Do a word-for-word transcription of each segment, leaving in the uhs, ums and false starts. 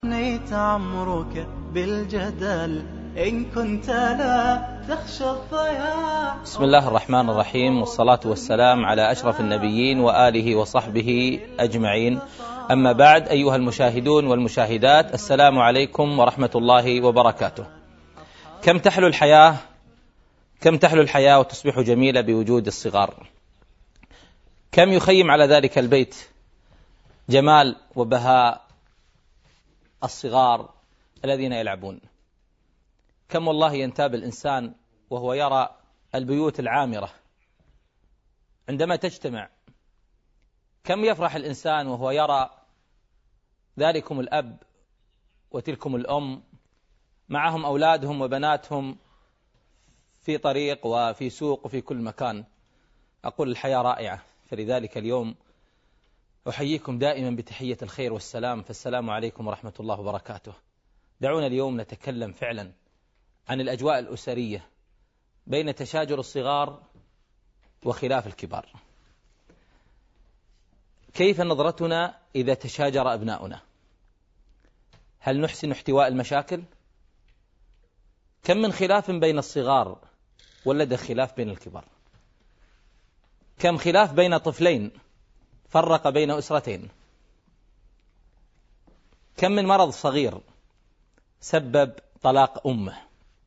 نيت عمرك بالجدل إن كنت لا تخشى الضياع. بسم الله الرحمن الرحيم، والصلاة والسلام على أشرف النبيين وآله وصحبه أجمعين. أما بعد، أيها المشاهدون والمشاهدات، السلام عليكم ورحمة الله وبركاته. كم تحلو الحياة كم تحلو الحياة وتصبح جميلة بوجود الصغار. كم يخيم على ذلك البيت جمال وبهاء الصغار الذين يلعبون. كم والله ينتاب الإنسان وهو يرى البيوت العامرة عندما تجتمع. كم يفرح الإنسان وهو يرى ذلكم الأب وتلكم الأم معهم أولادهم وبناتهم في طريق وفي سوق وفي كل مكان. أقول الحياة رائعة، فلذلك اليوم أحييكم دائما بتحية الخير والسلام، فالسلام عليكم ورحمة الله وبركاته. دعونا اليوم نتكلم فعلا عن الأجواء الأسرية بين تشاجر الصغار وخلاف الكبار. كيف نظرتنا إذا تشاجر أبناؤنا؟ هل نحسن احتواء المشاكل؟ كم من خلاف بين الصغار ولد خلاف بين الكبار؟ كم خلاف بين طفلين فرق بين أسرتين؟ كم من مرض صغير سبب طلاق أمه؟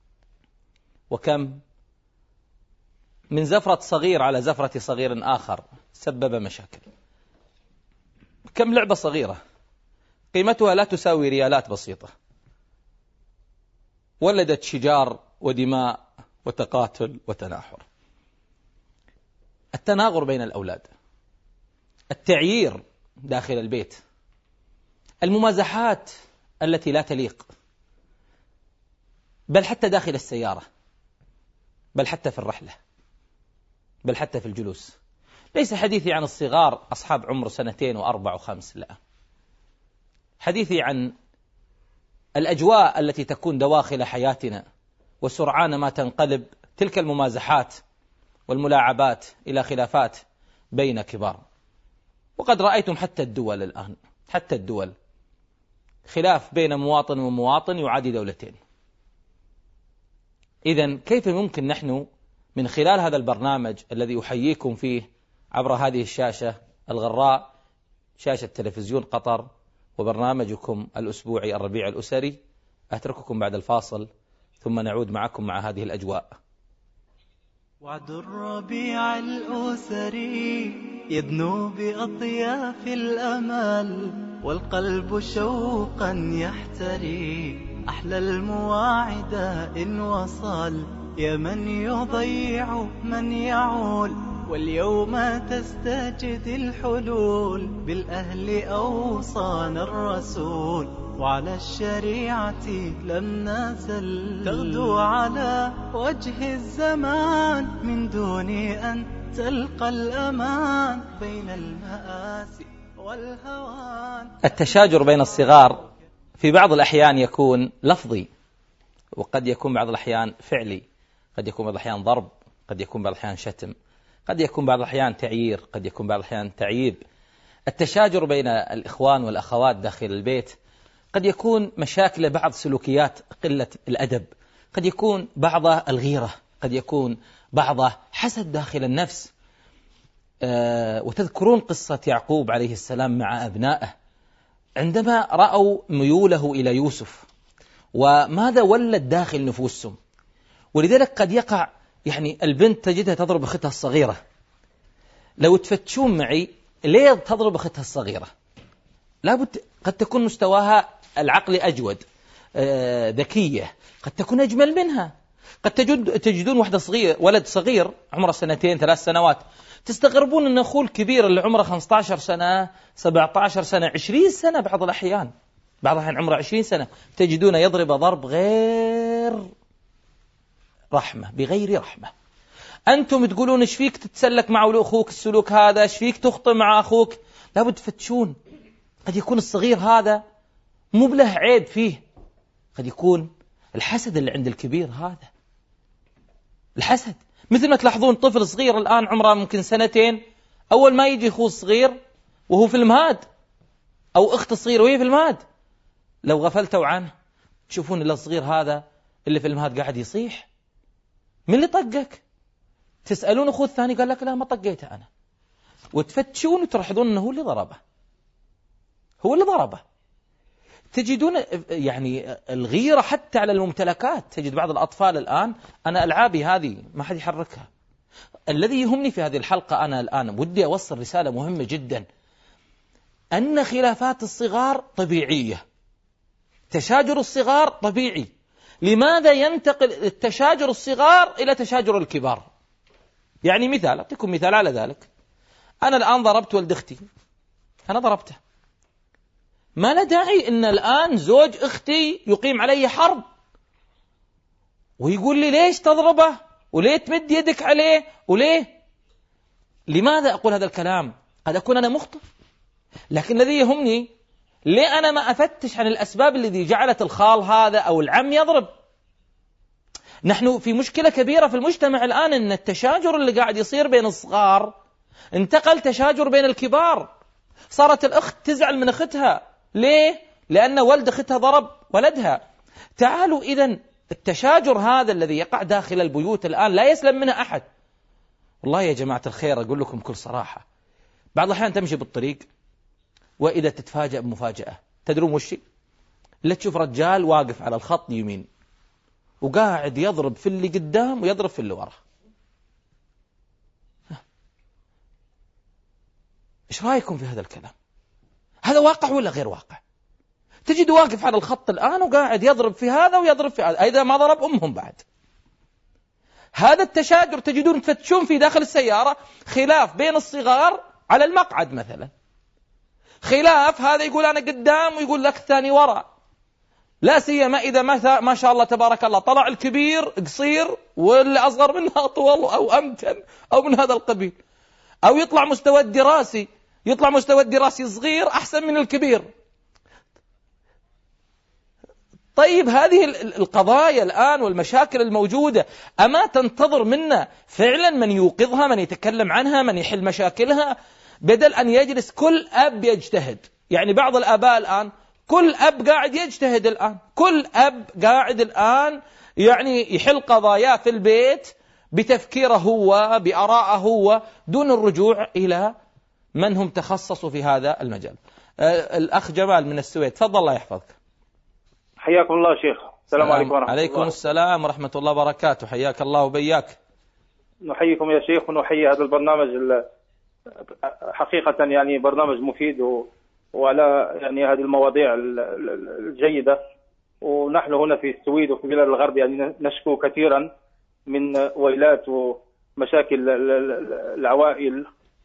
وكم من زفرة صغير على زفرة صغير آخر سبب مشاكل؟ كم لعبة صغيرة قيمتها لا تساوي ريالات بسيطة ولدت شجار ودماء وتقاتل وتناحر. التناغر بين الأولاد، التعيير داخل البيت، الممازحات التي لا تليق، بل حتى داخل السيارة، بل حتى في الرحلة، بل حتى في الجلوس. ليس حديثي عن الصغار أصحاب عمر سنتين وأربع وخمس، لا، حديثي عن الأجواء التي تكون دواخل حياتنا، وسرعان ما تنقلب تلك الممازحات والملاعبات إلى خلافات بين كبار. وقد رأيتم حتى الدول الآن، حتى الدول خلاف بين مواطن ومواطن يعادي دولتين. إذن كيف يمكن نحن من خلال هذا البرنامج الذي أحييكم فيه عبر هذه الشاشة الغراء، شاشة تلفزيون قطر، وبرنامجكم الأسبوعي الربيع الأسري، أترككم بعد الفاصل ثم نعود معكم مع هذه الأجواء. وعد الربيع الأسري يدنو بأطياف الأمل، والقلب شوقا يحتري أحلى المواعد إن وصل. يا من يضيع من يعول، واليوم تستجد الحلول. بالأهل أوصانا الرسول، وعلى الشريعة لم نزل. تغدو على وجه الزمان من دون أن تلقى الأمان بين المآسي والهوان. التشاجر بين الصغار في بعض الأحيان يكون لفظي، وقد يكون بعض الأحيان فعلي، قد يكون بعض الأحيان ضرب، قد يكون بعض الأحيان شتم، قد يكون بعض الأحيان تعيير، قد يكون بعض الأحيان تعييب. التشاجر بين الإخوان والأخوات داخل البيت قد يكون مشاكل بعض سلوكيات قلة الأدب، قد يكون بعض الغيرة، قد يكون بعض حسد داخل النفس. أه وتذكرون قصة يعقوب عليه السلام مع أبنائه عندما رأوا ميوله إلى يوسف، وماذا ولد داخل نفوسهم. ولذلك قد يقع يعني البنت تجدها تضرب أختها الصغيرة. لو تفتشون معي ليه تضرب أختها الصغيرة؟ لابد قد تكون مستواها العقلي أجود، آه ذكية، قد تكون أجمل منها. قد تجد تجدون واحدة صغير، ولد صغير عمره سنتين ثلاث سنوات، تستغربون أن أخوه الكبير اللي عمره خمسة عشر سنة سبعة عشر سنة عشرين سنة، بعض الأحيان بعض الأحيان عمره عشرين سنة تجدون يضرب ضرب غير رحمة، بغير رحمة. أنتم تقولون إيش فيك تتسلك مع أخوك السلوك هذا، إيش فيك تخطئ مع أخوك؟ لابد تفتشون. قد يكون الصغير هذا مو بله عيب فيه، قد يكون الحسد اللي عند الكبير هذا. الحسد مثل ما تلاحظون طفل صغير الآن عمره ممكن سنتين، أول ما يجي أخوه الصغير وهو في المهاد، أو أخت صغيرة وهي في المهاد، لو غفلتوا عنه تشوفون اللي الصغير هذا اللي في المهد قاعد يصيح، من اللي طقك؟ تسألون أخوه الثاني قال لك لا ما طقيته أنا، وتفتشون وتلاحظون أنه هو اللي ضربه، هو اللي ضربه. تجدون يعني الغيرة حتى على الممتلكات. تجد بعض الأطفال الآن، أنا ألعابي هذه ما حد يحركها. الذي يهمني في هذه الحلقة أنا الآن ودي أوصل رسالة مهمة جدا، أن خلافات الصغار طبيعية، تشاجر الصغار طبيعي. لماذا ينتقل التشاجر الصغار إلى تشاجر الكبار؟ يعني مثال، أعطيكم مثال على ذلك. أنا الآن ضربت ولد أختي، أنا ضربته، ما لا داعي إن الآن زوج أختي يقيم علي حرب ويقول لي ليش تضربه وليه تمد يدك عليه وليه. لماذا أقول هذا الكلام؟ قد أكون أنا مخطئ، لكن الذي يهمني ليه أنا ما أفتش عن الأسباب التي جعلت الخال هذا أو العم يضرب. نحن في مشكلة كبيرة في المجتمع الآن، أن التشاجر اللي قاعد يصير بين الصغار انتقل تشاجر بين الكبار. صارت الأخت تزعل من أختها، ليه؟ لأن ولد أختها ضرب ولدها. تعالوا إذن، التشاجر هذا الذي يقع داخل البيوت الآن لا يسلم منه أحد. والله يا جماعة الخير أقول لكم بكل صراحة، بعض الأحيان تمشي بالطريق وإذا تتفاجأ بمفاجأة. تدرون وشي؟ لا تشوف رجال واقف على الخط يمين وقاعد يضرب في اللي قدام ويضرب في اللي وراه. إيش رأيكم في هذا الكلام؟ هذا واقع ولا غير واقع؟ تجد واقف على الخط الآن وقاعد يضرب في هذا ويضرب في هذا، إذا ما ضرب أمهم بعد. هذا التشاجر تجدون تفتشون في داخل السيارة خلاف بين الصغار على المقعد مثلا، خلاف هذا يقول أنا قدام ويقول لك الثاني وراء. لا سيما إذا ما شاء الله تبارك الله طلع الكبير قصير واللي أصغر منه أطول أو أمتن أو من هذا القبيل، أو يطلع مستوى الدراسي يطلع مستوى الدراسي صغير أحسن من الكبير. طيب هذه القضايا الآن والمشاكل الموجودة أما تنتظر منا فعلا من يوقظها، من يتكلم عنها، من يحل مشاكلها، بدل أن يجلس كل أب يجتهد. يعني بعض الآباء الآن كل أب قاعد يجتهد الآن، كل أب قاعد الآن يعني يحل قضاياه في البيت بتفكيره هو بآراءه هو دون الرجوع إلى من هم تخصصوا في هذا المجال. الأخ جمال من السويد، تفضل الله يحفظك. حياكم الله شيخ. السلام عليكم ورحمة الله. عليكم السلام ورحمة الله وبركاته، حياك الله وبياك. نحييكم يا شيخ ونحيي هذا البرنامج حقيقة يعني برنامج مفيد و... وعلى يعني هذه المواضيع الجيدة. ونحن هنا في السويد وفي بلاد الغرب يعني نشكو كثيرا من ويلات ومشاكل العوائل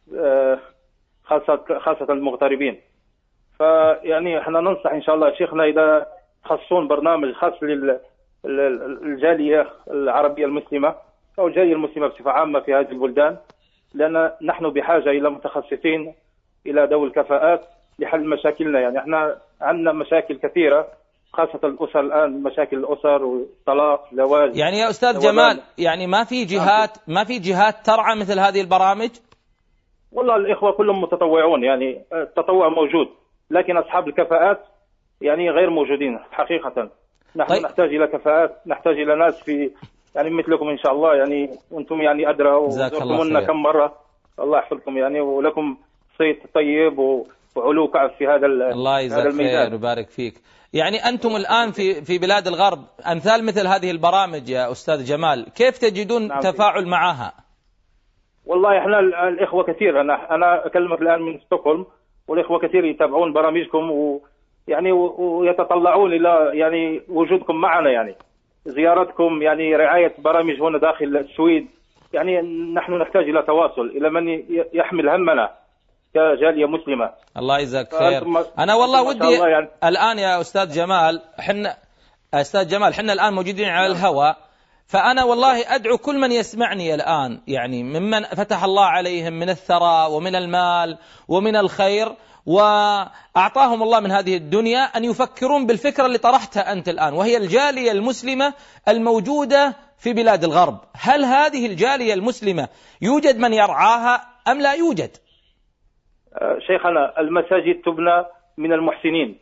خاصة خاصة المغتربين. فيعني احنا ننصح ان شاء الله شيخنا اذا تخصصون برنامج خاص للجالية العربية المسلمة او الجالية المسلمة بصفة عامة في هذه البلدان، لأن نحن بحاجة إلى متخصصين إلى ذوي الكفاءات لحل مشاكلنا. يعني احنا عندنا مشاكل كثيرة خاصة الأسر الآن، مشاكل الأسر والطلاق زواج. يعني يا أستاذ جمال يعني ما في جهات ما في جهات ترعى مثل هذه البرامج؟ والله الإخوة كلهم متطوعون، يعني التطوع موجود، لكن أصحاب الكفاءات يعني غير موجودين حقيقة. نحن طيب. نحتاج إلى كفاءات، نحتاج إلى ناس في يعني مثلكم إن شاء الله، يعني وأنتم يعني أدرى وزرتمونا كم مرة، الله يحفظكم يعني، ولكم صيت طيب وعلو كعب في هذا الله يجزاك خير ويبارك فيك. يعني أنتم الآن في في بلاد الغرب أمثال مثل هذه البرامج يا أستاذ جمال كيف تجدون نعم تفاعل معها؟ والله إحنا الإخوة كثير، أنا أنا أكلمك الآن من ستوكهولم، والإخوة كثير يتابعون برامجكم ويعني ويتطلعون إلى يعني وجودكم معنا، يعني زيارتكم، يعني رعاية برامج هنا داخل السويد. يعني نحن نحتاج إلى تواصل، إلى من يحمل همنا كجالية مسلمة. الله يجزاك خير. أنا والله ودي يعني الآن يا أستاذ جمال، حنا أستاذ جمال حنا الآن موجودين على الهواء، فأنا والله أدعو كل من يسمعني الآن يعني ممن فتح الله عليهم من الثراء ومن المال ومن الخير وأعطاهم الله من هذه الدنيا أن يفكرون بالفكرة اللي طرحتها أنت الآن، وهي الجالية المسلمة الموجودة في بلاد الغرب. هل هذه الجالية المسلمة يوجد من يرعاها أم لا يوجد؟ شيخنا المساجد تبنى من المحسنين،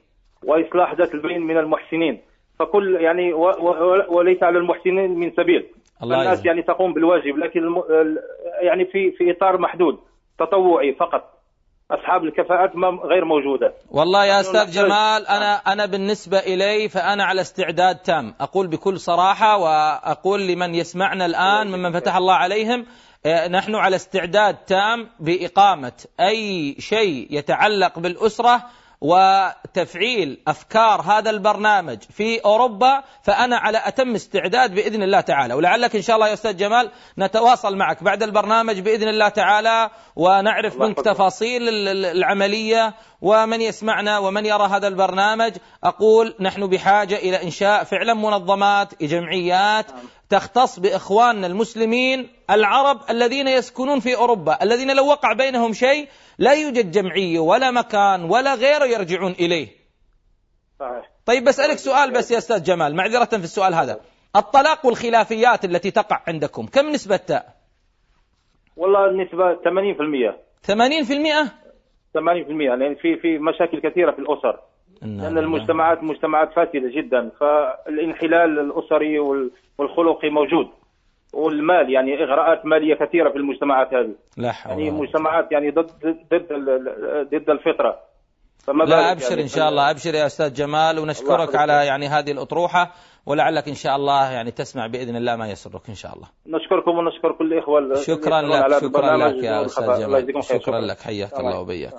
وإصلاح ذات البين من المحسنين، فكل يعني و و وليس على المحسنين من سبيل. الناس يعني تقوم بالواجب، لكن الم... يعني في في إطار محدود تطوعي فقط. أصحاب الكفاءات غير موجودة. والله يا أستاذ جمال، أنا أنا بالنسبة إلي فأنا على استعداد تام، أقول بكل صراحة وأقول لمن يسمعنا الآن ممن فتح الله عليهم، نحن على استعداد تام بإقامة أي شيء يتعلق بالأسرة وتفعيل أفكار هذا البرنامج في أوروبا، فأنا على أتم استعداد بإذن الله تعالى. ولعلك إن شاء الله يا أستاذ جمال نتواصل معك بعد البرنامج بإذن الله تعالى ونعرف منك تفاصيل العملية. ومن يسمعنا ومن يرى هذا البرنامج، أقول نحن بحاجة إلى إنشاء فعلا منظمات جمعيات تختص بإخواننا المسلمين العرب الذين يسكنون في أوروبا، الذين لو وقع بينهم شيء لا يوجد جمعية ولا مكان ولا غيره يرجعون إليه. طيب بسألك سؤال بس يا أستاذ جمال، معذرة في السؤال هذا، الطلاق والخلافيات التي تقع عندكم كم نسبتها؟ والله النسبة ثمانين بالمئة. ثمانين بالمئة؟ ثمانين بالمئة، يعني في في مشاكل كثيرة في الأسر، لأن المجتمعات مجتمعات فاسدة جدا، فالانحلال الأسري والخلقي موجود، والمال يعني إغراءات مالية كثيرة في المجتمعات هذه. لا حول. يعني مجتمعات يعني ضد ضد ضد الفطرة. لا أبشر يعني إن شاء الله، أبشر يا أستاذ جمال، ونشكرك على يعني هذه الأطروحة، ولعلك إن شاء الله يعني تسمع بإذن الله ما يسرك إن شاء الله. نشكركم ونشكر كل الإخوة. شكرا لك، شكرا لك يا أستاذ جمال، شكرا لك، حياك الله وبياك.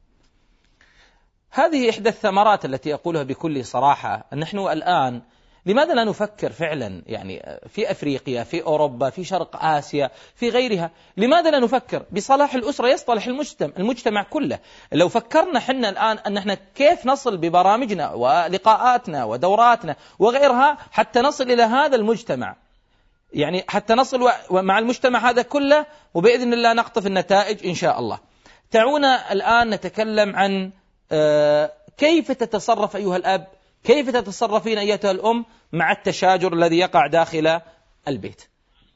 هذه إحدى الثمرات التي أقولها بكل صراحة، أن نحن الآن لماذا لا نفكر فعلا يعني في أفريقيا، في أوروبا، في شرق آسيا، في غيرها، لماذا لا نفكر بصلاح الأسرة يصطلح المجتمع, المجتمع كله؟ لو فكرنا حنا الآن أن احنا كيف نصل ببرامجنا ولقاءاتنا ودوراتنا وغيرها حتى نصل إلى هذا المجتمع، يعني حتى نصل مع المجتمع هذا كله، وبإذن الله نقطف النتائج إن شاء الله. تعونا الآن نتكلم عن كيف تتصرف أيها الأب، كيف تتصرفين أيتها الأم مع التشاجر الذي يقع داخل البيت.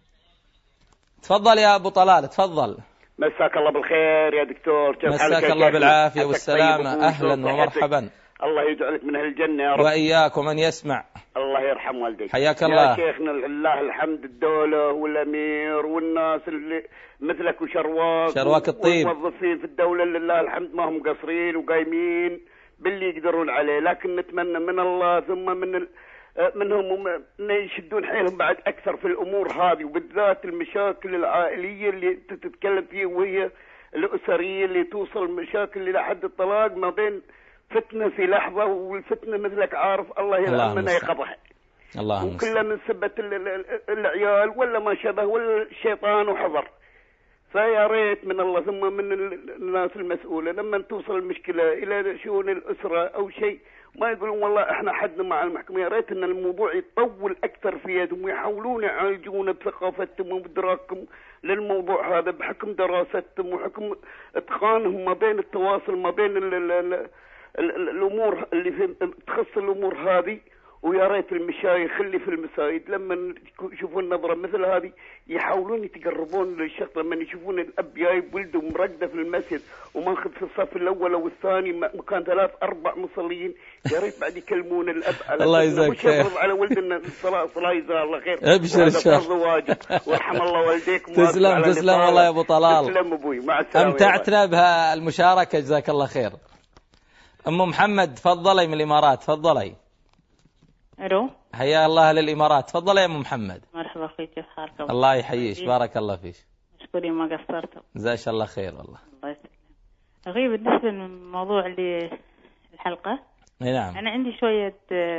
تفضل يا أبو طلال، تفضل. مساك الله بالخير يا دكتور. مساك الله بالعافية والسلامة، أهلا ومرحبا. الله يجعلك من أهل الجنة يا رب. وإياك ومن يسمع. الله يرحم والديك. حياك الله يا شيخنا. لله الحمد، الدولة والأمير والناس اللي مثلك وشرواك شرواك الطيب والموظفين في الدولة لله الحمد ما هم قصرين وقايمين باللي يقدرون عليه، لكن نتمنى من الله ثم من منهم ان يشدون حيلهم بعد اكثر في الامور هذه، وبالذات المشاكل العائليه اللي تتكلم فيها وهي الاسريه اللي توصل مشاكل الى حد الطلاق، ما بين فتنه في لحظه، والفتنه مثلك عارف الله يلعننا يقبح. الله وكلها من سبه العيال ولا ما شبه ولا الشيطان وحضر. فيا ريت من الله ثم من الناس المسؤولة لما توصل المشكلة إلى شؤون الأسرة أو شيء ما يقولون والله إحنا حدنا مع المحكمة، يا ريت أن الموضوع يتطول أكثر في يدهم ويحاولون يعالجون بثقافتهم وبدراكهم للموضوع هذا بحكم دراستهم وحكم إتقانهم ما بين التواصل ما بين ال ال ال ال الأمور اللي في تخص الأمور هذه. ويا ريت المشايخ اللي في المساجد لما يشوفون نظرة مثل هذه يحاولون يتقربون للشخص، لما يشوفون الأب جايب ولده مرقدة في المسجد وماخذ في الصف الأول أو الثاني مكان ثلاث أربع مصلين، يا ريت بعد يكلمون الأب على الله يجزاك خير على ولدنا الصلاة صلاة جزاه الله خير. ابشر ان شاء الله. واجب وارحم الله والديكم. تسلم تسلم والله يا أبو طلال. تسلم أبوي، مع السلامة. أمتعتنا بهالمشاركة جزاك الله خير. أم محمد تفضلي من الإمارات، تفضلي. الو، حيا الله للإمارات، تفضل يا أم محمد. مرحبا أخوي، كيف حالك؟ الله يحييش، بارك الله فيك. مشكورين ما قصرتوا. جزاك الله خير والله. الله يسلمك. أخي بالنسبة للموضوع اللي الحلقة، نعم أنا عندي شوية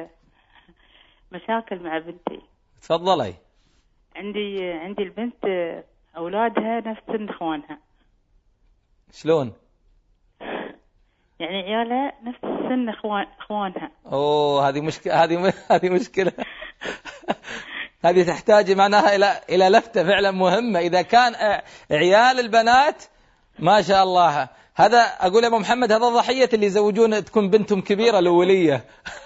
مشاكل مع بنتي. تفضلي. عندي عندي البنت أولادها نفس سن إخوانها. شلون؟ يعني عيالها نفس سن إخوان إخوانها. أوه، هذه مشكلة، هذه هذه مشكلة. هذه تحتاج معناها إلى إلى لفتة فعلا مهمة. إذا كان عيال البنات ما شاء الله، هذا أقول يا أبو محمد هذا ضحية اللي يزوجون تكون بنتهم كبيرة الأولية.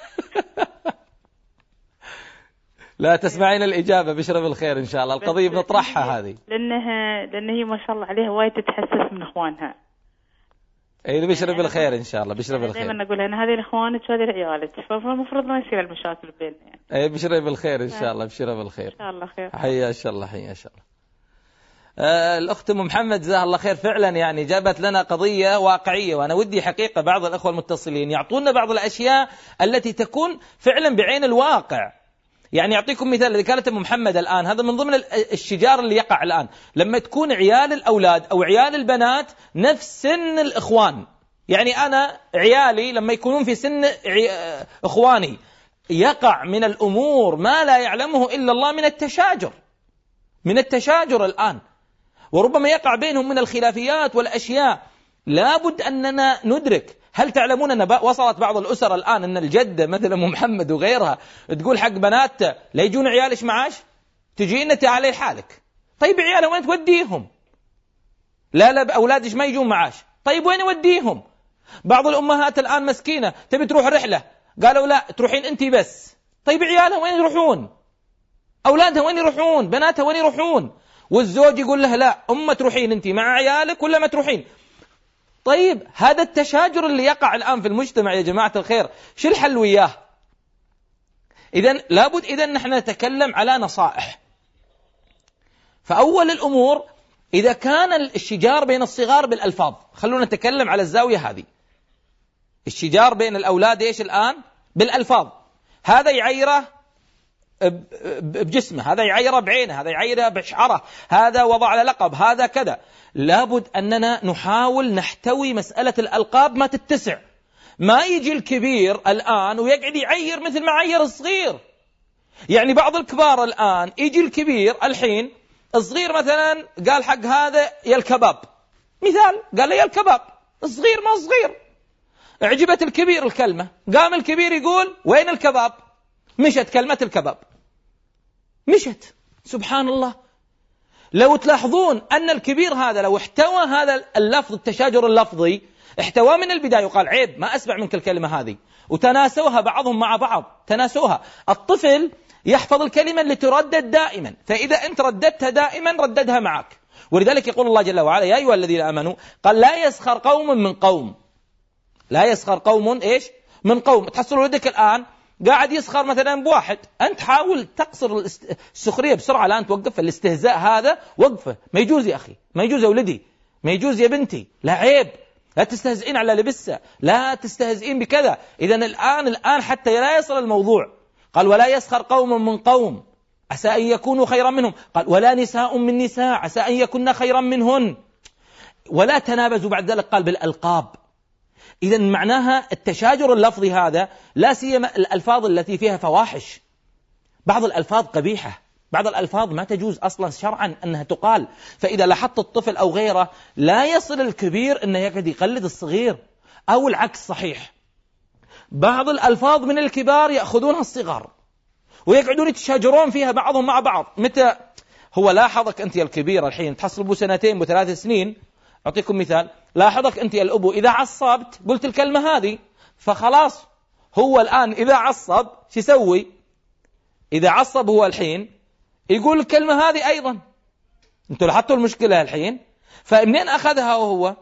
لا تسمعين الإجابة، بشرى بالخير إن شاء الله. القضية بنطرحها هذه، لأنها لأن هي ما شاء الله عليها وايد تتحسس من إخوانها. اي بشرى بالخير ان شاء الله، بشرى بالخير. دائما نقول انا هذه اخوانك وهذه عيالك، فالمفروض ما يصير المشاكل بيننا يعني. اي بشرى بالخير ان شاء الله، بشرى بالخير ان شاء الله خير. حيا ان شاء الله، حيا ان شاء الله. آه الاخت ام محمد جزاها الله خير، فعلا يعني جابت لنا قضيه واقعيه، وانا ودي حقيقه بعض الاخوه المتصلين يعطونا بعض الاشياء التي تكون فعلا بعين الواقع. يعني أعطيكم مثال، إذا كانت أم محمد الآن، هذا من ضمن الشجار اللي يقع الآن، لما تكون عيال الأولاد أو عيال البنات نفس سن الإخوان. يعني أنا عيالي لما يكونون في سن إخواني يقع من الأمور ما لا يعلمه إلا الله من التشاجر، من التشاجر الآن، وربما يقع بينهم من الخلافيات والأشياء. لابد أننا ندرك. هل تعلمون أن وصلت بعض الأسر الآن أن الجدة مثل أم محمد وغيرها تقول حق بنات لا يجون عيالش معاش، تجينا تعالي حالك. طيب عيالها وين توديهم؟ لا لا أولادش ما يجون معاش. طيب وين يوديهم؟ بعض الأمهات الآن مسكينة تبي تروح رحلة، قالوا لا تروحين أنتي بس. طيب عيالها وين يروحون؟ أولادها وين يروحون؟ بناتها وين يروحون؟ والزوج يقول له لا أم تروحين أنتي مع عيالك ولا ما تروحين. طيب هذا التشاجر اللي يقع الآن في المجتمع يا جماعة الخير، شو الحل وياه؟ إذن لابد إذن نحن نتكلم على نصائح. فأول الأمور إذا كان الشجار بين الصغار بالألفاظ، خلونا نتكلم على الزاوية هذه. الشجار بين الأولاد إيش الآن؟ بالألفاظ. هذا يعيره بجسمه، هذا يعيره بعينه، هذا يعيره بشعره، هذا وضع له لقب، هذا كذا. لابد أننا نحاول نحتوي مسألة الألقاب ما تتسع. ما يجي الكبير الآن ويقعد يعير مثل ما عير الصغير. يعني بعض الكبار الآن يجي الكبير الحين الصغير مثلا قال حق هذا يا الكباب، مثال قال لي يا الكباب، الصغير ما صغير، عجبت الكبير الكلمة، قام الكبير يقول وين الكباب؟ مشت كلمة الكباب، مشت. سبحان الله. لو تلاحظون أن الكبير هذا لو احتوى هذا اللفظ التشاجر اللفظي، احتوى من البداية وقال عيب ما أسمع منك الكلمة هذه، وتناسوها بعضهم مع بعض، تناسوها. الطفل يحفظ الكلمة اللي تردد دائما، فإذا أنت رددتها دائما رددها معك. ولذلك يقول الله جل وعلا يا أيها الذين آمنوا، قال لا يسخر قوم من قوم، لا يسخر قوم إيش من قوم. تحصل ولدك الآن قاعد يسخر مثلا بواحد، أنت حاول تقصر السخرية بسرعة، لا أنت توقف الاستهزاء هذا، وقفه. ما يجوز يا أخي، ما يجوز يا ولدي، ما يجوز يا بنتي، لا عيب، لا تستهزئين على لبسه، لا تستهزئين بكذا. إذن الآن الآن حتى لا يصل الموضوع. قال ولا يسخر قوم من قوم عسى أن يكونوا خيرا منهم. قال ولا نساء من نساء عسى أن يكون خيرا منهن. ولا تنابزوا بعد ذلك قال بالألقاب. إذن معناها التشاجر اللفظي هذا، لا سيما الألفاظ التي فيها فواحش. بعض الألفاظ قبيحة، بعض الألفاظ ما تجوز أصلا شرعا أنها تقال. فإذا لاحظت الطفل أو غيره لا يصل الكبير أنه يقعد يقلد الصغير، أو العكس صحيح. بعض الألفاظ من الكبار يأخذونها الصغار ويقعدون يتشاجرون فيها بعضهم مع بعض. متى هو لاحظك أنت يا الكبير الحين تصل بو سنتين بو ثلاث سنين، أعطيكم مثال، لاحظك أنت يا الأبو إذا عصبت قلت الكلمة هذه، فخلاص هو الآن إذا عصب شو يسوي؟ إذا عصب هو الحين يقول الكلمة هذه أيضا. أنتوا لاحظتوا المشكلة الحين؟ فمنين أخذها هو؟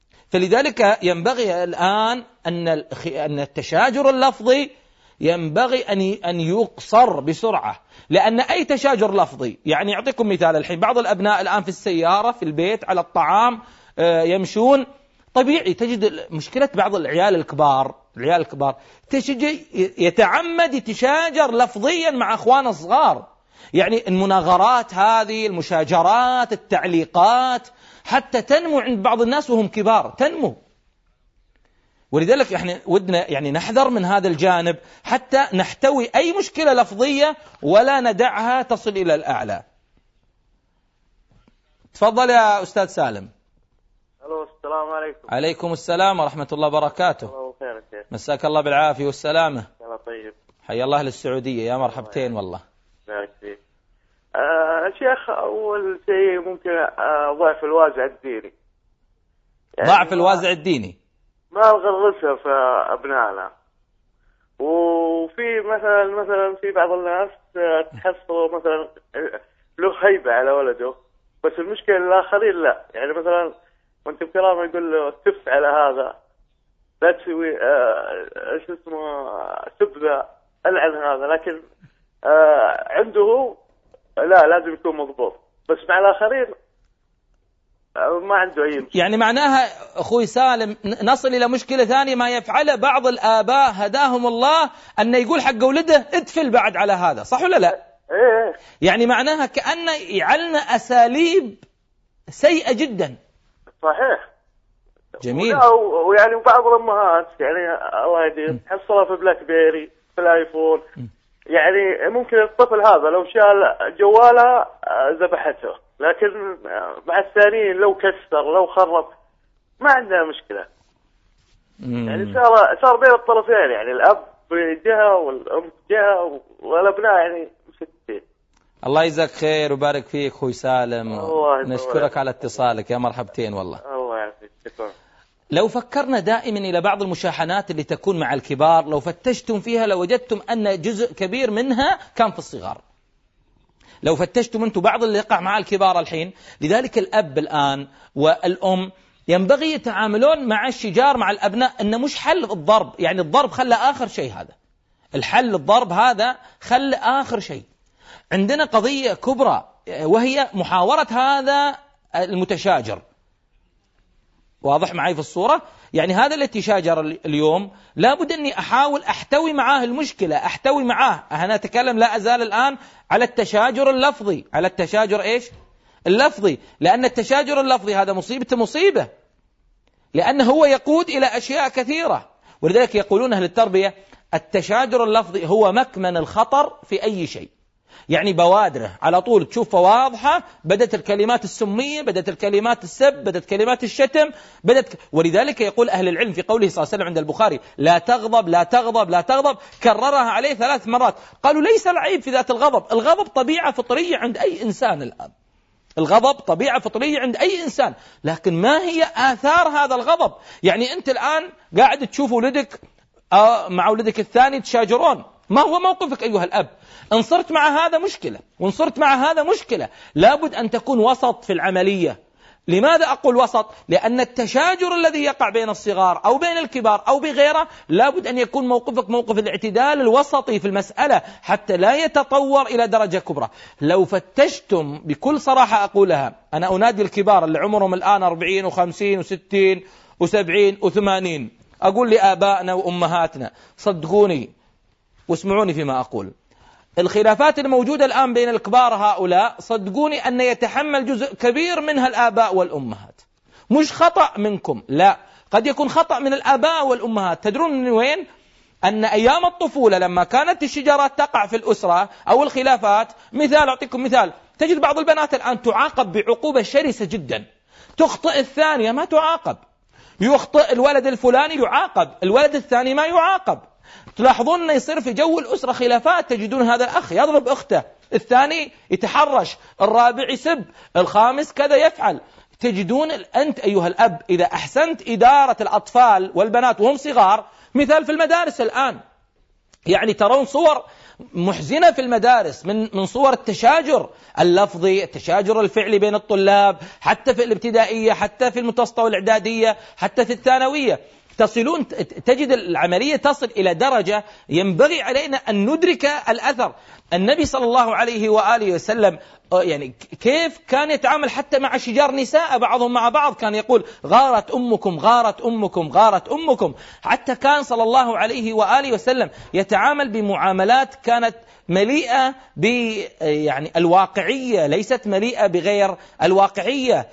فلذلك ينبغي الآن أن أن التشاجر اللفظي ينبغي أن أن يقصر بسرعة، لأن أي تشاجر لفظي، يعني أعطيكم مثال الحين، بعض الأبناء الآن في السيارة في البيت على الطعام يمشون، طبيعي تجد مشكلة بعض العيال الكبار، العيال الكبار تجد يتعمد يتشاجر لفظيا مع أخوان الصغار. يعني المناغرات هذه، المشاجرات، التعليقات، حتى تنمو عند بعض الناس وهم كبار، تنمو. ولذلك يعني ودنا يعني نحذر من هذا الجانب حتى نحتوي أي مشكلة لفظية ولا ندعها تصل إلى الأعلى. تفضل يا أستاذ سالم. الو السلام عليكم. عليكم السلام ورحمة الله وبركاته. الله خير شيخ. مساك الله بالعافية والسلامة. الله طيب. حيا الله للسعودية، يا مرحبتين والله. بارك فيك. آه شيخ، أول شيء ممكن آه ضعف الوازع الديني. يعني ضعف الوازع الديني ما نغرسها في أبنائنا. وفي مثلا مثلا في بعض الناس تحصل مثلا له هيبة على ولده، بس المشكلة الآخرين لا. يعني مثلا وانت بكلامه يقول له تف على هذا، لا تسوي آه شو اسمه سب ذا، العن هذا، لكن آه عنده لا لازم يكون مضبوط، بس مع الآخرين آه ما عنده أي مشكلة. يعني معناها أخوي سالم نصل إلى مشكلة ثانية ما يفعله بعض الآباء هداهم الله، أن يقول حق ولده اتفل بعد على هذا، صح ولا لا؟ إيه. يعني معناها كأنه يعلنا أساليب سيئة جدا. صحيح. جميل. ويعني بعض الأمهات يعني الله يهديهم تحصلها في بلاك بيري في الآيفون، يعني ممكن الطفل هذا لو شال جوالها ذبحته، لكن مع الثانيين لو كسر لو خرب ما عندنا مشكلة. مم. يعني صار صار بين الطرفين، يعني الأب جهة والأم جهة والأبناء يعني مستين. الله يجزاك خير وبارك فيك أخوي سالم، نشكرك على اتصالك، يا مرحبتين والله. الله يعافيك. شكرا. لو فكرنا دائما إلى بعض المشاحنات اللي تكون مع الكبار، لو فتشتم فيها لوجدتم أن جزء كبير منها كان في الصغار. لو فتشتم أنتم بعض اللي يقع مع الكبار الحين، لذلك الأب الآن والأم ينبغي يتعاملون مع الشجار مع الأبناء أنه مش حل الضرب، يعني الضرب خلى آخر شيء، هذا الحل الضرب هذا خلى آخر شيء. عندنا قضية كبرى وهي محاورة هذا المتشاجر. واضح معي في الصورة؟ يعني هذا اللي تشاجر اليوم لابد أني أحاول أحتوي معاه المشكلة، أحتوي معاه. أنا أتكلم لا أزال الآن على التشاجر اللفظي، على التشاجر إيش؟ اللفظي، لأن التشاجر اللفظي هذا مصيبة مصيبة، لأنه هو يقود إلى أشياء كثيرة. ولذلك يقولون أهل التربية التشاجر اللفظي هو مكمن الخطر في أي شيء. يعني بوادره على طول تشوفها واضحة، بدت الكلمات السمية، بدت الكلمات السب، بدت كلمات الشتم، بدت. ولذلك يقول أهل العلم في قوله صلى الله عليه وسلم عند البخاري لا تغضب لا تغضب لا تغضب، كررها عليه ثلاث مرات. قالوا ليس العيب في ذات الغضب، الغضب طبيعة فطرية عند أي إنسان الآن، الغضب طبيعة فطرية عند أي إنسان، لكن ما هي آثار هذا الغضب؟ يعني أنت الآن قاعد تشوف ولدك مع ولدك الثاني تشاجرون، ما هو موقفك أيها الأب؟ انصرت مع هذا مشكلة وانصرت مع هذا مشكلة، لابد أن تكون وسط في العملية. لماذا أقول وسط؟ لأن التشاجر الذي يقع بين الصغار أو بين الكبار أو بغيره لابد أن يكون موقفك موقف الاعتدال الوسطي في المسألة حتى لا يتطور إلى درجة كبرى. لو فتشتم بكل صراحة أقولها، أنا أنادي الكبار اللي عمرهم الآن أربعين وخمسين وستين وسبعين وثمانين، أقول لآبائنا وأمهاتنا صدقوني واسمعوني فيما أقول، الخلافات الموجودة الآن بين الكبار هؤلاء صدقوني أن يتحمل جزء كبير منها الآباء والأمهات. مش خطأ منكم، لا، قد يكون خطأ من الآباء والأمهات. تدرون من وين؟ أن أيام الطفولة لما كانت الشجارات تقع في الأسرة أو الخلافات، مثال أعطيكم مثال، تجد بعض البنات الآن تعاقب بعقوبة شرسة جدا، تخطئ الثانية ما تعاقب، يخطئ الولد الفلاني يعاقب، الولد الثاني ما يعاقب. تلاحظون أن يصير في جو الأسرة خلافات، تجدون هذا الأخ يضرب أخته، الثاني يتحرش، الرابع يسب، الخامس كذا يفعل. تجدون أنت أيها الأب إذا أحسنت إدارة الأطفال والبنات وهم صغار، مثال في المدارس الآن، يعني ترون صور محزنة في المدارس من من صور التشاجر اللفظي، التشاجر الفعلي بين الطلاب، حتى في الابتدائية، حتى في المتوسطة والإعدادية، حتى في الثانوية. تصلون تجد العملية تصل إلى درجة ينبغي علينا أن ندرك الأثر. النبي صلى الله عليه وآله وسلم يعني كيف كان يتعامل حتى مع شجار نساء بعضهم مع بعض، كان يقول غارت أمكم غارت أمكم غارت أمكم. حتى كان صلى الله عليه وآله وسلم يتعامل بمعاملات كانت مليئة ب يعني الواقعية، ليست مليئة بغير الواقعية.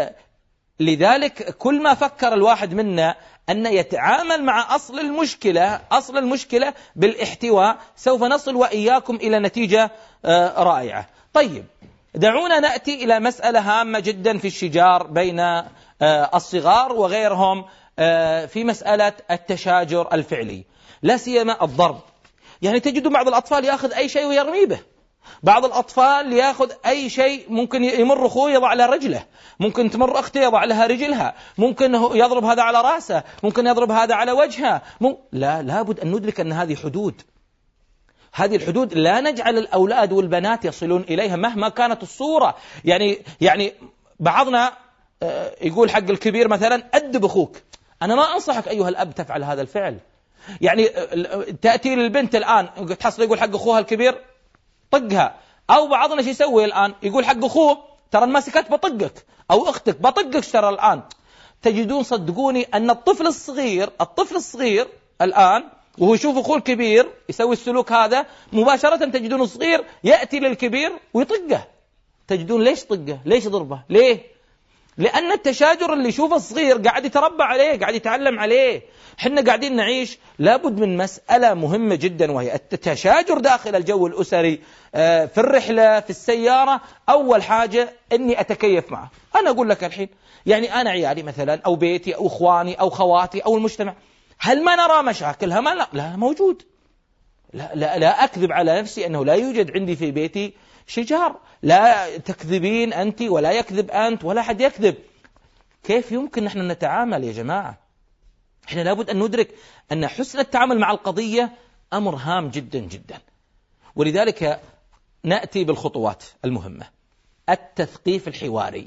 لذلك كل ما فكر الواحد منا أن يتعامل مع أصل المشكلة أصل المشكلة بالاحتواء، سوف نصل وإياكم إلى نتيجة رائعة. طيب دعونا نأتي إلى مسألة هامة جدا في الشجار بين الصغار وغيرهم في مسألة التشاجر الفعلي، لا سيما الضرب. يعني تجد بعض الأطفال يأخذ أي شيء ويرمي به، بعض الأطفال يأخذ أي شيء، ممكن يمر أخوه يضع على رجله، ممكن تمر أخته يضع لها رجلها، ممكن يضرب هذا على رأسه، ممكن يضرب هذا على وجهه. مم... لا لابد أن ندرك أن هذه حدود، هذه الحدود لا نجعل الأولاد والبنات يصلون إليها مهما كانت الصورة. يعني يعني بعضنا يقول حق الكبير مثلا أدب أخوك، أنا ما أنصحك أيها الأب تفعل هذا الفعل. يعني تأتي للبنت الآن تحصل يقول حق أخوها الكبير طقها، أو بعضنا شو يسوي الآن يقول حق أخوه ترى المسكت بطقك، أو أختك بطقك ترى الآن. تجدون صدقوني أن الطفل الصغير الطفل الصغير الآن وهو يشوف أخوه الكبير يسوي السلوك هذا مباشرة، تجدون الصغير يأتي للكبير ويطقه. تجدون ليش طقه؟ ليش ضربه؟ ليه؟ لأن التشاجر اللي يشوفه الصغير قاعد يتربى عليه، قاعد يتعلم عليه. حنا قاعدين نعيش لابد من مسألة مهمة جدا، وهي التشاجر داخل الجو الأسري في الرحلة في السيارة. أول حاجة أني أتكيف معه. أنا أقول لك الحين يعني أنا عيالي مثلا أو بيتي أو أخواني أو خواتي أو المجتمع، هل ما نرى مشاكلها؟ ما لا, لا موجود. لا, لا, لا أكذب على نفسي أنه لا يوجد عندي في بيتي شجار. لا تكذبين أنت ولا يكذب أنت ولا حد يكذب. كيف يمكن نحن نتعامل يا جماعة؟ إحنا لابد أن ندرك أن حسن التعامل مع القضية أمر هام جدا جدا. ولذلك نأتي بالخطوات المهمة. التثقيف الحواري.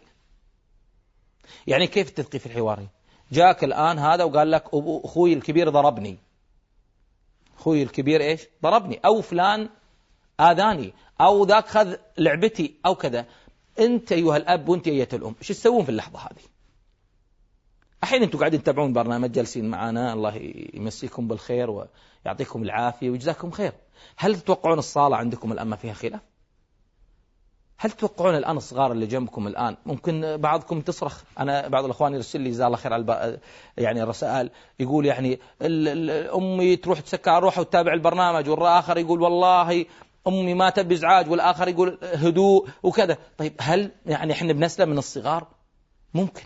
يعني كيف التثقيف الحواري؟ جاك الآن هذا وقال لك أخوي الكبير ضربني، أخوي الكبير إيش؟ ضربني، أو فلان آذاني، أو ذاك خذ لعبتي أو كذا. أنت أيها الأب وأنت أيتها الأم إيش تسوون في اللحظة هذه؟ الحين أنتم قاعدين تتابعون برنامج جالسين معنا، الله يمسيكم بالخير ويعطيكم العافية ويجزاكم خير. هل تتوقعون الصالة عندكم الآن ما فيها خلاف؟ هل تتوقعون الآن الصغار اللي جنبكم الآن ممكن بعضكم تصرخ؟ أنا بعض الأخوان يرسل لي جزاه الله خير على يعني الرسائل، يقول يعني أمي تروح تسكر على روحها وتتابع البرنامج، والآخر يقول والله أمي ما تبي إزعاج، والآخر يقول هدوء وكذا. طيب هل يعني إحنا بنسلم من الصغار؟ ممكن.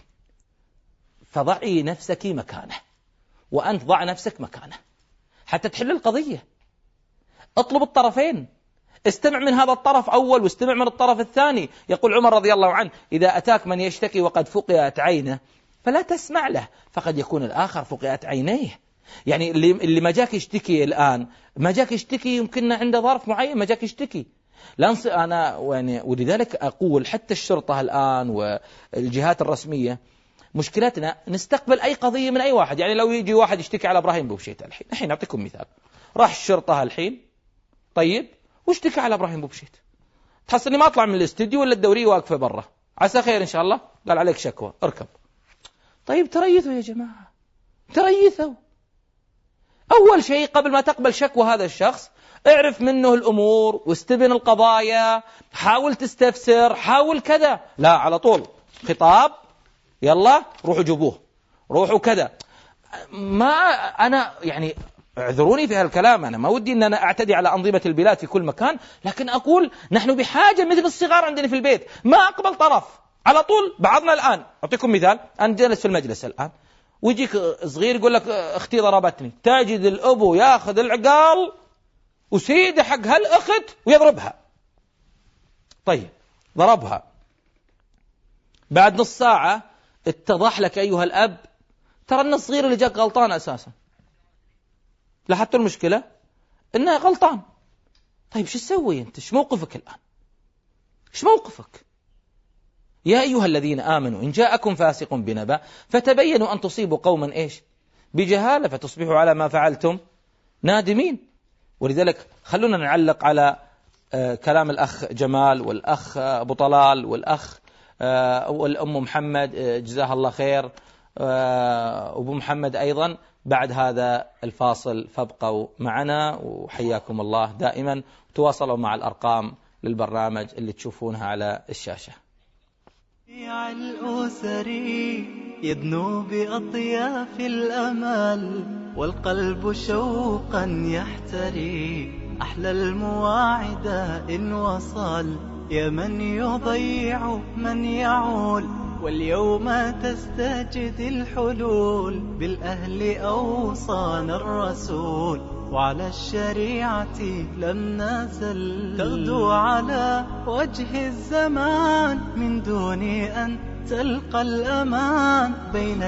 فضعي نفسك مكانه، وأنت ضع نفسك مكانه حتى تحل القضية. اطلب الطرفين، استمع من هذا الطرف أول واستمع من الطرف الثاني. يقول عمر رضي الله عنه إذا أتاك من يشتكي وقد فقئت عينه فلا تسمع له، فقد يكون الآخر فقئت عينيه. يعني اللي, اللي ما جاك يشتكي الآن، ما جاك يشتكي يمكن عنده ظرف معين ما جاك يشتكي. لا أنا يعني ولذلك أقول حتى الشرطة الآن والجهات الرسمية مشكلتنا نستقبل أي قضية من أي واحد. يعني لو يجي واحد يشتكي على إبراهيم بوبشيت الحين، الحين أعطيكم مثال، راح الشرطة الحين طيب واشتكى على إبراهيم بوبشيت، تحصلني ما أطلع من الاستديو ولا الدورية واقفة برا، عسى خير إن شاء الله، قال عليك شكوى اركب. طيب تريثوا يا جماعة، تريثوا. أول شيء قبل ما تقبل شكوى هذا الشخص اعرف منه الأمور واستبن القضايا، حاول تستفسر، حاول كذا. لا على طول خطاب يلا روحوا جيبوه، روحوا كذا. ما أنا يعني اعذروني في هالكلام، أنا ما ودي أن أنا أعتدي على أنظمة البلاد في كل مكان، لكن أقول نحن بحاجة مثل الصغار عندنا في البيت، ما أقبل طرف على طول. بعضنا الآن أعطيكم مثال، أنا جالس في المجلس الآن ويجيك صغير يقول لك أختي ضربتني، تجد الأبو ياخذ العقال وسيده حق هالأخت ويضربها. طيب ضربها، بعد نص ساعة اتضح لك أيها الأب ترى أن الصغير اللي جاك غلطان أساسا. لاحظت المشكلة إنه غلطان. طيب شو تسوي أنت؟ شو موقفك الآن؟ شو موقفك؟ يا أيها الذين آمنوا إن جاءكم فاسق بنبأ فتبينوا أن تصيبوا قوما إيش بجهالة فتصبحوا على ما فعلتم نادمين. ولذلك خلونا نعلق على آه كلام الأخ جمال والأخ آه أبو طلال والأخ آه والأم محمد آه جزاها الله خير، آه أبو محمد أيضا. بعد هذا الفاصل فابقوا معنا وحياكم الله دائما، تواصلوا مع الأرقام للبرنامج اللي تشوفونها على الشاشة. الأسري يدنو بأطياف الأمل والقلب شوقا يحتري، أحلى المواعد إن وصل يا من يضيع من يعول، واليوم تستجد الحلول بالأهل أوصانا الرسول، وعلى الشريعة لم نزل تغدو على وجه الزمان من دون أن تلقى الأمان بين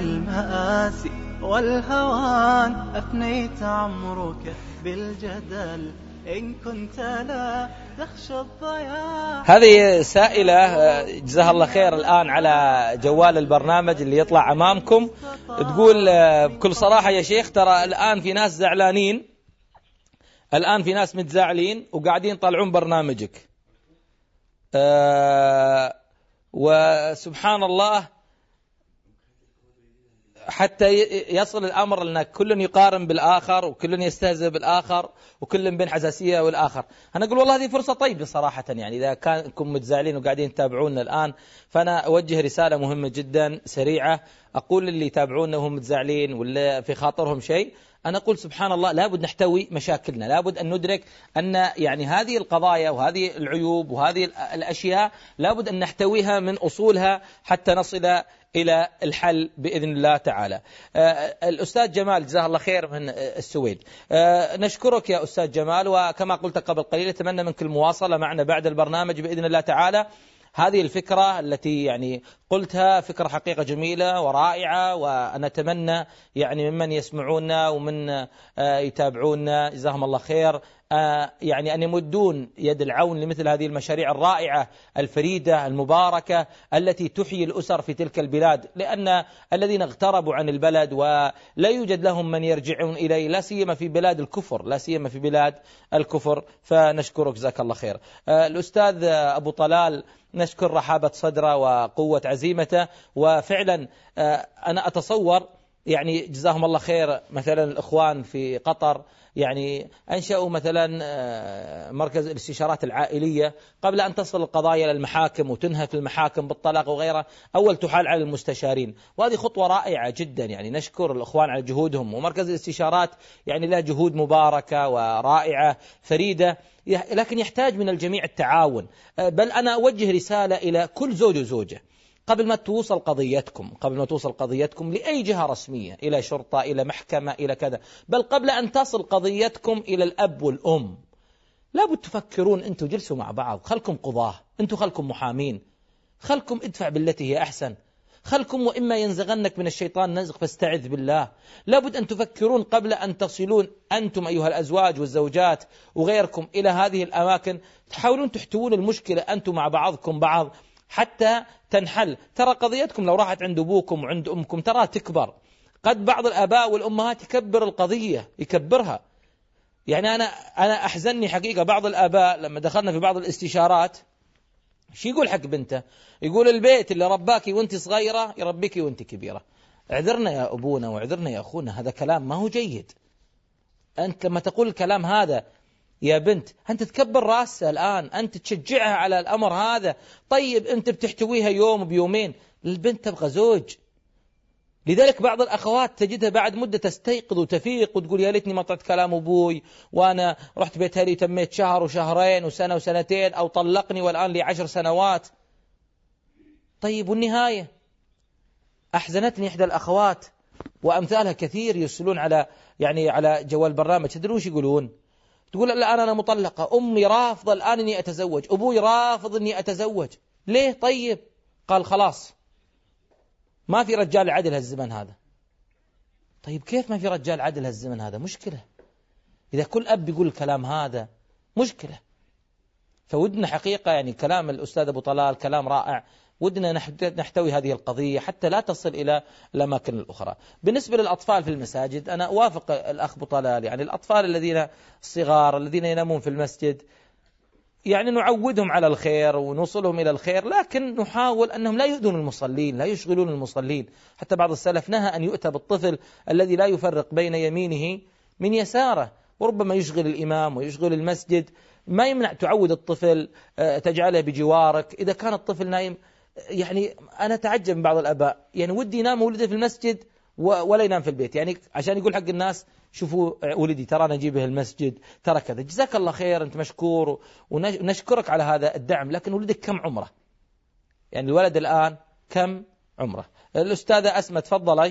المآسي والهوان، أفنيت عمرك بالجدل إن كنت لا تخشى الضياع. هذه سائلة جزاها الله خير الآن على جوال البرنامج اللي يطلع أمامكم، تقول بكل صراحة يا شيخ ترى الآن في ناس زعلانين، الآن في ناس متزاعلين وقاعدين يطلعون برنامجك، أه وسبحان الله حتى يصل الأمر أن كل يقارن بالآخر وكل يستهزئ بالآخر وكل بين حساسية والآخر. أنا أقول والله هذه فرصة طيبة صراحة، يعني إذا كانكم متزاعلين وقاعدين تتابعونا الآن فأنا أوجه رسالة مهمة جدا سريعة، أقول اللي يتابعونا وهم متزاعلين ولا في خاطرهم شيء، أنا أقول سبحان الله لابد نحتوي مشاكلنا، لابد أن ندرك أن يعني هذه القضايا وهذه العيوب وهذه الأشياء لابد أن نحتويها من أصولها حتى نصل إلى الحل بإذن الله تعالى. آه الأستاذ جمال جزاه الله خير من السويد، آه نشكرك يا أستاذ جمال، وكما قلت قبل قليل أتمنى منك المواصلة معنا بعد البرنامج بإذن الله تعالى. هذه الفكرة التي يعني قلتها فكرة حقيقة جميلة ورائعة، وأنا أتمنى يعني ممن يسمعونا ومن يتابعونا جزاهم الله خير يعني أن يمدون يد العون لمثل هذه المشاريع الرائعة الفريدة المباركة التي تحيي الأسر في تلك البلاد، لأن الذين اغتربوا عن البلد ولا يوجد لهم من يرجعون إليه، لا سيما في بلاد الكفر، لا سيما في بلاد الكفر، فنشكرك جزاك الله خير. الأستاذ أبو طلال نشكر رحابة صدره وقوة عزيمته، وفعلا أنا أتصور يعني جزاهم الله خير مثلا الإخوان في قطر يعني أنشأوا مثلا مركز الاستشارات العائلية قبل أن تصل القضايا للمحاكم وتنهى في المحاكم بالطلاق وغيره، أول تحال على المستشارين، وهذه خطوة رائعة جدا، يعني نشكر الإخوان على جهودهم، ومركز الاستشارات يعني له جهود مباركة ورائعة فريدة، لكن يحتاج من الجميع التعاون. بل أنا أوجه رسالة إلى كل زوج وزوجة قبل ما توصل قضيتكم قبل ما توصل قضيتكم لأي جهة رسمية، إلى شرطة إلى محكمة إلى كذا، بل قبل أن تصل قضيتكم إلى الأب والأم لابد تفكرون أنتم جلسوا مع بعض، خلكم قضاة، أنتم خلكم محامين، خلكم ادفع بالتي هي أحسن، خلكم وإما ينزغنك من الشيطان نزغ فاستعذ بالله. لابد أن تفكرون قبل أن تصلون أنتم أيها الأزواج والزوجات وغيركم إلى هذه الأماكن، تحاولون تحتوون المشكلة أنتم مع بعضكم بعض حتى تنحل. ترى قضيتكم لو راحت عند أبوكم وعند أمكم ترى تكبر، قد بعض الآباء والأمهات يكبر القضية يكبرها، يعني أنا أنا أحزنني حقيقة بعض الآباء لما دخلنا في بعض الاستشارات شو يقول حق بنته، يقول البيت اللي رباكي وانت صغيرة يربيكي وانت كبيرة. اعذرنا يا أبونا واعذرنا يا أخونا، هذا كلام ما هو جيد. أنت لما تقول الكلام هذا يا بنت أنت تكبر رأسها الآن، أنت تشجعها على الأمر هذا. طيب أنت بتحتويها يوم بيومين، البنت تبغى زوج. لذلك بعض الأخوات تجدها بعد مدة تستيقظ وتفيق وتقول يا ليتني ما طعت كلام أبوي، وأنا رحت بيت أهلي تميت شهر وشهرين وسنة وسنتين، أو طلقني والآن لي عشر سنوات. طيب والنهاية؟ أحزنتني إحدى الأخوات وأمثالها كثير يرسلون على يعني على جوال برنامج، تدرون وش يقولون؟ تقول الآن أنا مطلقة، أمي رافضة الآن إني أتزوج، أبوي رافض إني أتزوج. ليه؟ طيب قال خلاص ما في رجال عدل هالزمن هذا. طيب كيف ما في رجال عدل هالزمن هذا؟ مشكلة. إذا كل أب يقول الكلام هذا مشكلة. فودنا حقيقة يعني كلام الأستاذ أبو طلال كلام رائع، ودنا نحتوي هذه القضية حتى لا تصل إلى الأماكن الأخرى. بالنسبة للأطفال في المساجد أنا أوافق الأخ أبو طلال، يعني الأطفال الذين الصغار الذين ينامون في المسجد يعني نعودهم على الخير ونوصلهم إلى الخير، لكن نحاول أنهم لا يؤذون المصلين، لا يشغلون المصلين. حتى بعض السلف نهى أن يؤتى بالطفل الذي لا يفرق بين يمينه من يساره، وربما يشغل الإمام ويشغل المسجد. ما يمنع تعود الطفل، تجعله بجوارك إذا كان الطفل نايم. يعني أنا تعجب من بعض الآباء، يعني ودي ينام ولده في المسجد ولا ينام في البيت، يعني عشان يقول حق الناس شوفوا ولدي ترى نجيبه المسجد ترى كذا. جزاك الله خير، أنت مشكور ونشكرك على هذا الدعم، لكن ولدك كم عمره؟ يعني الولد الآن كم عمره؟ الأستاذة أسماء تفضلي.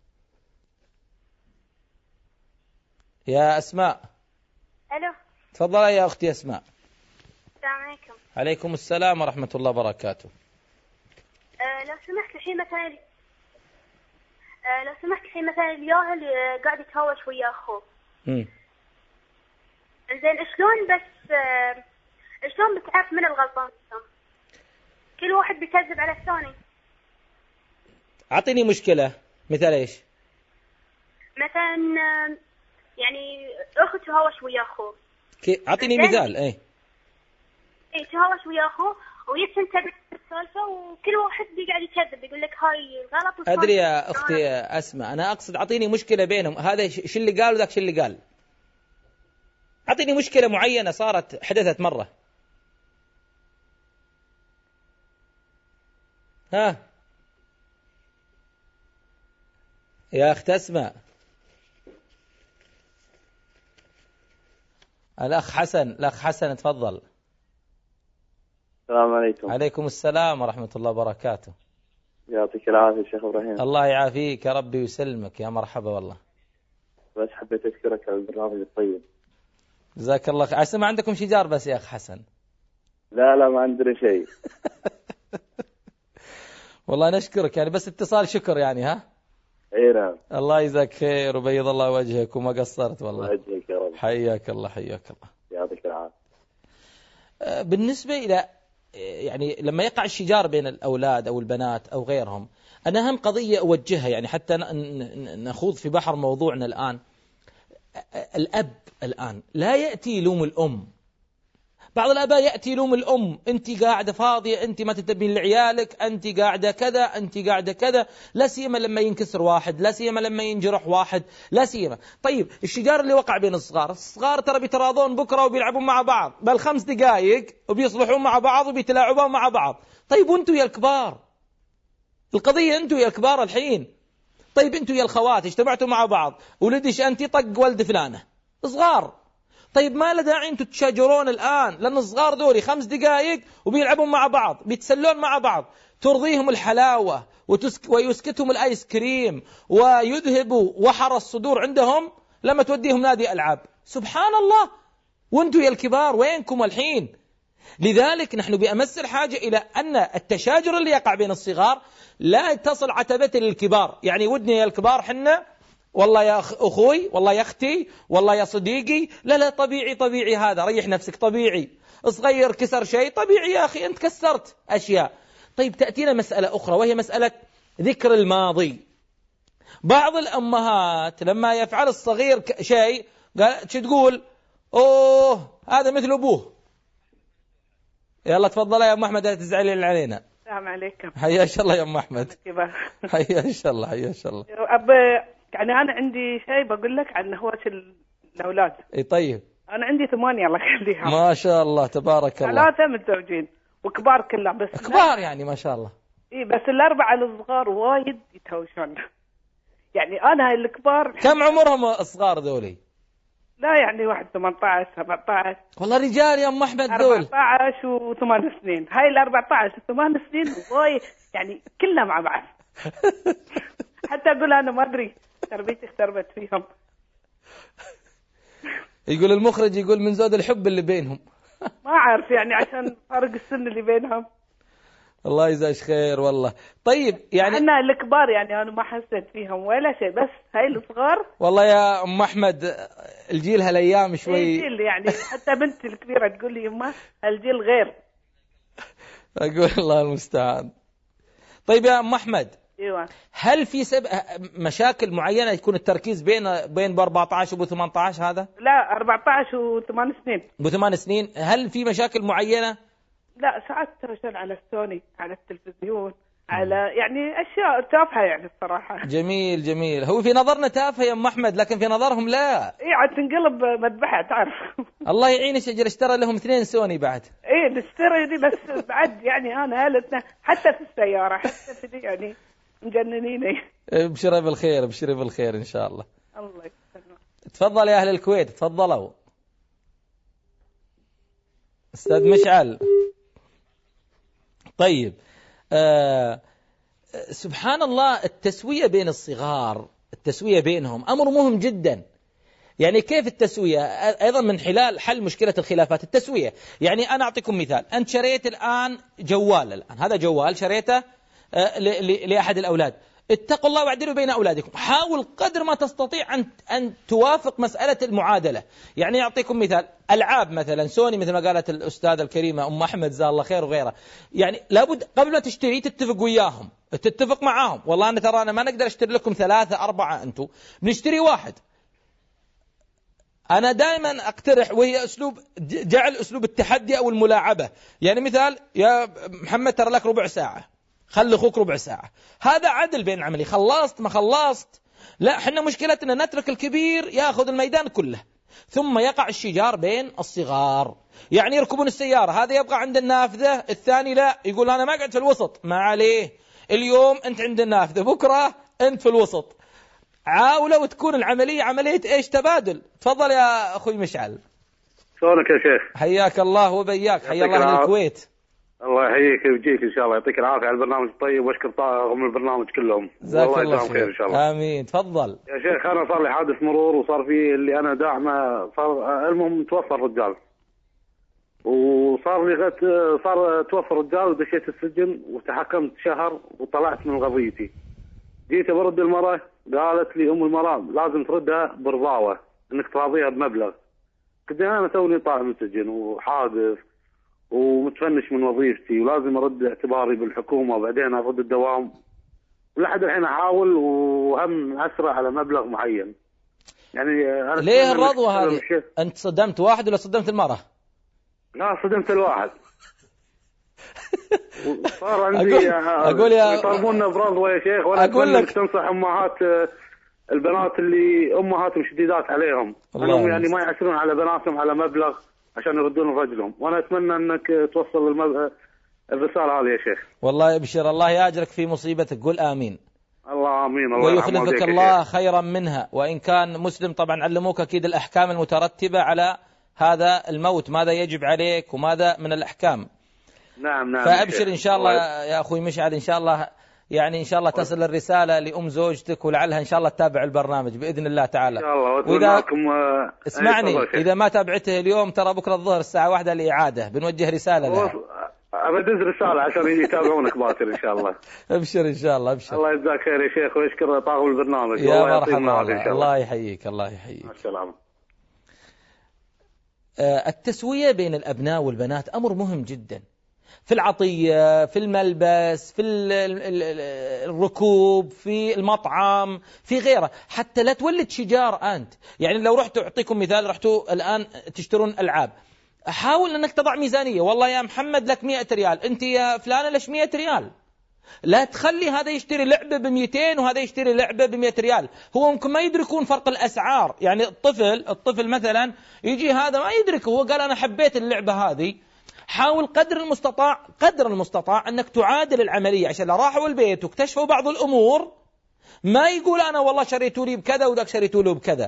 يا أسماء. ألو. تفضلي يا أختي أسماء. السلام عليكم. عليكم السلام ورحمة الله وبركاته. أه لو سمحت الحين مثلا أه لو سمحت الحين مثلا الياهل قاعد يتهاوش ويا أخوه. امم زين شلون بس آه، شلون بتعرف من الغلطان؟ كل واحد بيكذب على الثاني. أعطيني مشكلة مثال إيش؟ مثلا آه، يعني أخو تهاوش ويا أخوه. أعطيني زين. مثال. إيه إيه تهاوش ويا أخوه ويتنتبه السالفة وكل واحد بيقعد يكذب يقول لك هاي غلط. أدري يا أختي أسمع، أنا أقصد أعطيني مشكلة بينهم، هذا شو اللي قال وذاك شو اللي قال. أعطيني مشكلة معينة صارت حدثت مرة. ها يا أخت أسمع. الأخ حسن، الأخ حسن تفضل. السلام عليكم. عليكم السلام ورحمة الله وبركاته. يعطيك العافية شيخ إبراهيم. الله يعافيك يا ربي ويسلمك، يا مرحبا والله. بس حبيت أشكرك على البرنامج الطيب. جزاك الله خير. أسمع عندكم شجار بس يا أخ حسن. لا لا ما عندنا شيء. والله نشكرك يعني، بس اتصال شكر يعني. ها اي نعم. الله يجزاك خير وبيض الله وجهك وما قصرت والله. وجهك يا رب. حياك الله حياك الله. يعطيك العافية. بالنسبة إلى يعني لما يقع الشجار بين الأولاد أو البنات أو غيرهم، أنا أهم قضية أوجهها يعني حتى نخوض في بحر موضوعنا الآن. الأب الآن لا يأتي يلوم الأم. بعض الآباء يأتي يلوم الأم، أنت قاعدة فاضية، أنت ما تتبين لعيالك، أنت قاعدة كذا، أنت قاعدة كذا، لا سيما لما ينكسر واحد، لا سيما لما ينجرح واحد، لا سيما. طيب الشجار اللي وقع بين الصغار، الصغار ترى بيتراضون بكرة وبيلعبون مع بعض، بل خمس دقائق وبيصلحون مع بعض وبيتلاعبون مع بعض. طيب وأنتوا يا الكبار، القضية أنتوا يا الكبار الحين. طيب أنتوا يا الخوات اجتمعتوا مع بعض، ولدش أنت طق ولد فلانة صغار. طيب ما له داعي انتم تشاجرون الآن، لأن الصغار دوري خمس دقائق وبيلعبون مع بعض، بيتسلون مع بعض، ترضيهم الحلاوة ويسكتهم الآيس كريم ويذهبوا وحر الصدور عندهم لما توديهم نادي ألعاب. سبحان الله. وانتم يا الكبار وينكم الحين؟ لذلك نحن بأمس الحاجة إلى أن التشاجر اللي يقع بين الصغار لا تصل عتبته للكبار. يعني ودنا يا الكبار حنا والله يا أخوي، والله يا أختي، والله يا صديقي، لا لا طبيعي طبيعي، هذا ريح نفسك طبيعي. صغير كسر شيء طبيعي يا أخي، أنت كسرت أشياء. طيب تأتينا مسألة أخرى وهي مسألة ذكر الماضي. بعض الأمهات لما يفعل الصغير شيء قال شو تقول؟ أوه هذا مثل أبوه. يلا تفضل يا أم أحمد لا تزعلي علينا. السلام عليكم. حيا الله يا أم أحمد. حيا الله حيا الله. أب يعني أنا عندي شيء بقول لك عن هواة الأولاد. إيه طيب. أنا عندي ثمانية الله يخليها. ما شاء الله تبارك الله. ثلاثة متزوجين وكبار كلهم بس. كبار يعني ما شاء الله. إيه بس الأربعة الصغار وايد يتهاوشون. يعني أنا هاي الكبار. كم عمرهم الصغار ذولي؟ لا يعني واحد ثمانية عشر سبعة عشر. والله رجال يا أم أحمد ذول. أربعة عشر وثمان سنين. هاي الأربعة عشر وثمان سنين وايد يعني كلها مع بعض. حتى أقول أنا ما أدري تربيتي اختربت فيهم. يقول المخرج يقول من زود الحب اللي بينهم. ما أعرف يعني عشان فرق السن اللي بينهم. الله يجزاك خير والله. طيب يعني أنا الكبار يعني أنا ما حسيت فيهم ولا شيء، بس هاي الصغار. والله يا أم أحمد الجيل هالأيام شوي. الجيل يعني حتى بنتي الكبيرة تقول لي يما الجيل غير. أقول الله المستعان. طيب يا أم أحمد. ايوه. هل في سب... مشاكل معينة يكون التركيز بين بين ب أربعة عشر وب ثمانية عشر هذا؟ لا أربعة عشر وثمان سنين. بثمان سنين، هل في مشاكل معينة؟ لا ساعات ترشل على السوني، على التلفزيون، على يعني أشياء تافهة يعني الصراحة. جميل جميل. هو في نظرنا تافه يا أم أحمد لكن في نظرهم لا. إيه عاد تنقلب مذبحة تعرف. الله يعين الشجر اشترى لهم اثنين سوني بعد. إيه نشتري دي بس بعد يعني أنا هالتنا حتى في السيارة حتى في دي يعني مجننيني. ابشري بالخير ابشري بالخير إن شاء الله. الله يسلمك. تفضل يا أهل الكويت تفضلوا. أستاذ مشعل. طيب آه سبحان الله، التسوية بين الصغار، التسوية بينهم أمر مهم جدا. يعني كيف التسوية؟ أيضا من خلال حل مشكلة الخلافات التسوية. يعني أنا أعطيكم مثال، أنت شريت الآن جوال، الآن هذا جوال شريته آه لأحد الأولاد، اتقوا الله واعدلوا بين أولادكم. حاول قدر ما تستطيع أن أن توافق مسألة المعادلة. يعني يعطيكم مثال، ألعاب مثلا سوني مثل ما قالت الأستاذة الكريمة أم أحمد جزاها الله خير وغيرها، يعني لابد قبل ما تشتري تتفق وياهم، تتفق معاهم، والله أنا ترى أنا ما نقدر أشتري لكم ثلاثة أربعة، أنتم بنشتري واحد. أنا دائما أقترح، وهي أسلوب جعل أسلوب التحدي أو الملاعبة. يعني مثال، يا محمد ترى لك ربع ساعة، خلي أخوك ربع ساعة، هذا عدل بين العملي. خلصت ما خلصت لا، حنا مشكلتنا نترك الكبير يأخذ الميدان كله، ثم يقع الشجار بين الصغار. يعني يركبون السيارة، هذا يبقى عند النافذة، الثاني لا، يقول أنا ما قعد في الوسط. ما عليه، اليوم أنت عند النافذة، بكرة أنت في الوسط. عاولوا وتكون العملية عملية إيش؟ تبادل. تفضل يا أخوي مشعل. شلونك يا شيخ؟ حياك الله وبياك، حيا الله أهل الكويت. الله يحييك ويجيك إن شاء الله، يعطيك العافية على البرنامج الطيب، واشكر طاقم البرنامج كلهم. جزاك الله خير. خير إن شاء الله. آمين. تفضل يا شيخ. أنا صار لي حادث مرور، وصار فيه اللي أنا داعمه، صار المهم توفى الرجال، وصار لي غت صار توفى الرجال ودشيت السجن وتحكمت شهر وطلعت من قضيتي. جيت برد المرأة، قالت لي أم المرأة لازم تردها برضاوة، إنك تراضيها بمبلغ. قلت أنا توني طالع من السجن وحادث ومتفنش من وظيفتي، ولازم أرد اعتباري بالحكومة وبعدين أرد الدوام، ولحد الحين أحاول وهم أسرع على مبلغ معين. يعني أنا ليه الرضوة هذه؟ أنت صدمت واحد ولا صدمت المرأة؟ لا، صدمت الواحد. صار عندي أقول يا يطالبوننا برضوة يا شيخ، وأنا أقول لك تنصح أمهات البنات اللي أمهاتهم شديدات عليهم، أنهم يعني ما يعسرون على بناتهم على مبلغ عشان يردون رجلهم. وأنا أتمنى أنك توصل المب... الرسالة هذه يا شيخ. والله أبشر، الله يأجرك في مصيبتك، قل آمين. الله آمين. الله ويخلفك الله خيرا منها. وإن كان مسلم طبعا علموك أكيد الأحكام المترتبة على هذا الموت، ماذا يجب عليك وماذا من الأحكام. نعم نعم. فأبشر إن شاء الله يا أخوي مشعل، إن شاء الله يعني إن شاء الله تصل الرسالة لأم زوجتك، ولعلها إن شاء الله تتابع البرنامج بإذن الله تعالى. إن شاء الله. وإذا اسمعني، إذا ما تابعته اليوم ترى بكرة الظهر الساعة واحدة الإعادة، بنوجه رسالة لها. أبدز رسالة عشان يتابعونك باكر إن شاء الله. أبشر إن شاء الله. أبشر. الله يجزاك خير يا شيخ، ويشكر طاقم البرنامج. يا مرحبا. الله, الله يحييك. الله يحييك. السلام. التسوية بين الأبناء والبنات أمر مهم جدا، في العطية، في الملبس، في الركوب، في المطعم، في غيره، حتى لا تولد شجار أنت. يعني لو رحتوا، أعطيكم مثال، رحتوا الآن تشترون ألعاب، حاول أنك تضع ميزانية. والله يا محمد لك مئة ريال، أنت يا فلانة لش مئة ريال. لا تخلي هذا يشتري لعبة بمئتين وهذا يشتري لعبة بمئة ريال. هو ممكن ما يدركون فرق الأسعار. يعني الطفل الطفل مثلا يجي هذا ما يدرك، هو قال أنا حبيت اللعبة هذه. حاول قدر المستطاع قدر المستطاع أنك تعادل العملية، عشان لو راحوا البيت واكتشفوا بعض الأمور ما يقول أنا والله شريتوا لي بكذا وذاك شريتوا له بكذا.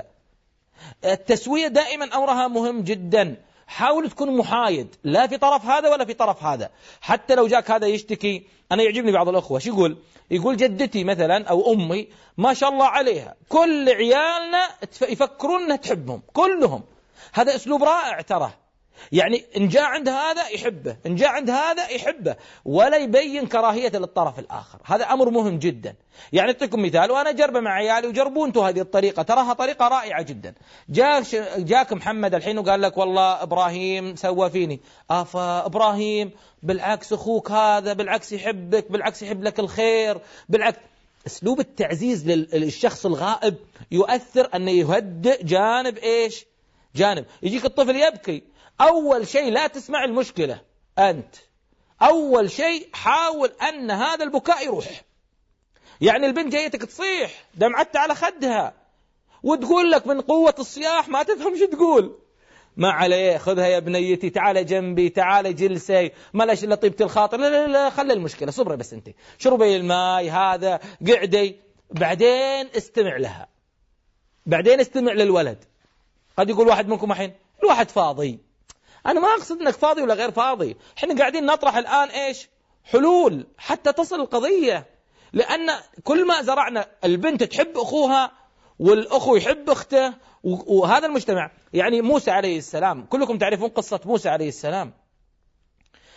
التسوية دائما أمرها مهم جدا. حاول تكون محايد، لا في طرف هذا ولا في طرف هذا. حتى لو جاك هذا يشتكي، أنا يعجبني بعض الأخوة شو يقول يقول جدتي مثلا أو أمي ما شاء الله عليها كل عيالنا يفكرون أنها تحبهم كلهم. هذا أسلوب رائع ترى. يعني إن جاء عند هذا يحبه، إن جاء عند هذا يحبه، ولا يبين كراهية للطرف الآخر. هذا أمر مهم جدا. يعني أعطيكم مثال، وأنا جربه مع عيالي وجربوا أنتوا هذه الطريقة، تراها طريقة رائعة جدا. جاك جاك محمد الحين وقال لك والله إبراهيم سوى فيني. أفا إبراهيم بالعكس أخوك هذا بالعكس يحبك، بالعكس يحب لك الخير، بالعكس. أسلوب التعزيز للشخص الغائب يؤثر أنه يهدئ جانب إيش؟ جانب. يجيك الطفل يبكي، أول شيء لا تسمع المشكلة أنت، أول شيء حاول أن هذا البكاء يروح. يعني البنت جايتك تصيح دمعتها على خدها وتقول لك من قوة الصياح ما تفهم شو تقول، ما عليه خذها يا بنيتي، تعال جنبي، تعال جلسي، ما لاش إلا طيبة الخاطر، لا لا لا خلي المشكلة، صبري بس أنت، شربي الماء هذا، قعدي، بعدين استمع لها، بعدين استمع للولد. قد يقول واحد منكم الحين الواحد فاضي، أنا ما أقصد أنك فاضي ولا غير فاضي، إحنا قاعدين نطرح الآن إيش؟ حلول حتى تصل القضية. لأن كل ما زرعنا البنت تحب أخوها والأخو يحب أخته، وهذا المجتمع. يعني موسى عليه السلام، كلكم تعرفون قصة موسى عليه السلام.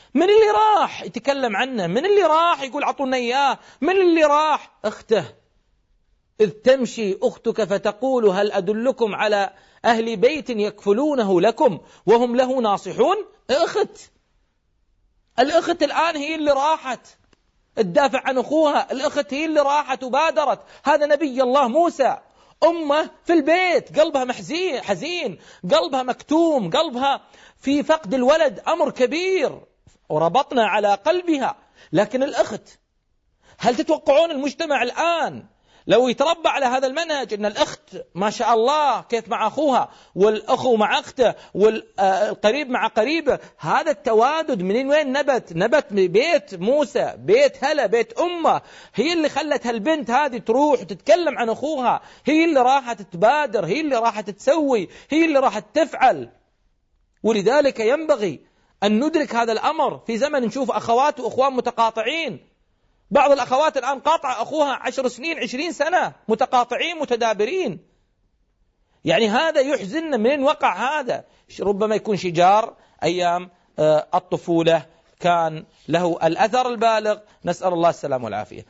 من اللي راح يتكلم عنه؟ من اللي راح يقول عطونا إياه؟ من اللي راح؟ أخته. إذ تمشي أختك فتقول هل أدلكم على أهل بيت يكفلونه لكم وهم له ناصحون. أخت، الأخت الآن هي اللي راحت تدافع عن أخوها، الأخت هي اللي راحت وبادرت. هذا نبي الله موسى، أمه في البيت قلبها محزين حزين، قلبها مكتوم، قلبها في فقد الولد، أمر كبير وربطنا على قلبها. لكن الأخت، هل تتوقعون المجتمع الآن لو يتربى على هذا المنهج أن الأخت ما شاء الله كيف مع أخوها والأخو مع أخته والقريب مع قريبه، هذا التوادد من وين نبت؟ نبت بيت موسى، بيت هلا، بيت أمه، هي اللي خلت هالبنت هذه تروح وتتكلم عن أخوها، هي اللي راحت تبادر، هي اللي راحت تسوي، هي اللي راحت تفعل. ولذلك ينبغي أن ندرك هذا الأمر في زمن نشوف أخوات وأخوان متقاطعين. بعض الأخوات الآن قاطع أخوها عشر سنين عشرين سنة، متقاطعين متدابرين. يعني هذا يحزننا. من وقع هذا؟ ربما يكون شجار أيام الطفولة كان له الأثر البالغ، نسأل الله السلامة والعافية.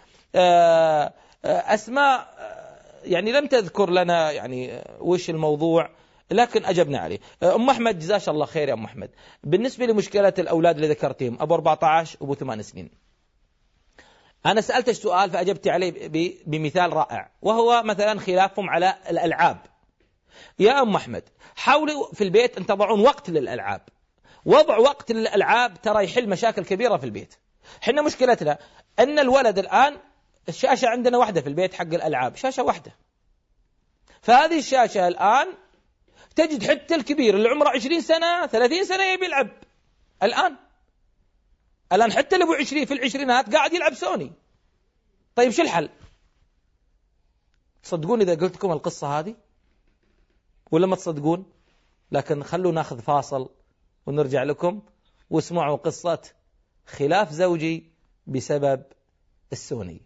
أسماء يعني لم تذكر لنا يعني وش الموضوع، لكن أجبنا عليه. أم أحمد جزاش الله خير يا أم أحمد. بالنسبة لمشكلة الأولاد اللي ذكرتهم، أبو أربعة عشر وأبو ثمان سنين، أنا سألت السؤال فأجبت عليه بمثال رائع، وهو مثلا خلافهم على الألعاب. يا أم أحمد، حاولوا في البيت أن تضعون وقت للألعاب. وضع وقت للألعاب ترى يحل مشاكل كبيرة في البيت. حنا مشكلتنا أن الولد الآن الشاشة عندنا واحدة في البيت، حق الألعاب شاشة واحدة. فهذه الشاشة الآن تجد حتى الكبير اللي عمره عشرين سنة ثلاثين سنة يبي يلعب الآن. الآن حتى اللي أبو عشرين في العشرينات قاعد يلعب سوني. طيب شو الحل؟ تصدقون إذا قلت لكم القصة هذه ولا ما تصدقون؟ لكن خلوا ناخذ فاصل ونرجع لكم واسمعوا قصة خلاف زوجي بسبب السوني.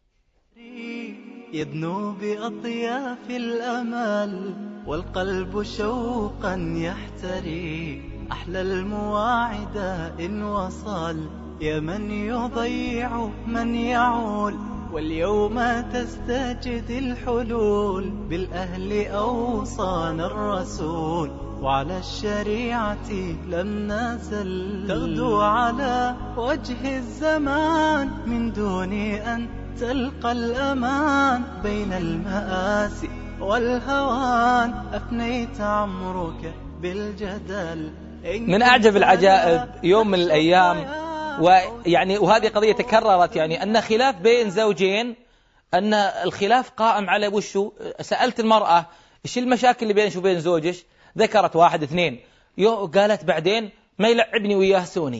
يدنو بأطياف الأمل والقلب شوقا يحتري، أحلى المواعد إن وصل يا من يضيع من يعول، واليوم تستجد الحلول بالأهل أوصانا الرسول، وعلى الشريعة لم نزل تغدو على وجه الزمان من دون أن تلقى الأمان بين المآسي والهوان، أفنيت عمرك بالجدل. من أعجب العجائب يوم من الأيام، ويعني وهذه قضية تكررت، يعني أن خلاف بين زوجين، أن الخلاف قائم على وشو. سألت المرأة إيش المشاكل اللي بينش وبين زوجش؟ ذكرت واحد اثنين. يو قالت بعدين ما يلعبني وياه سوني.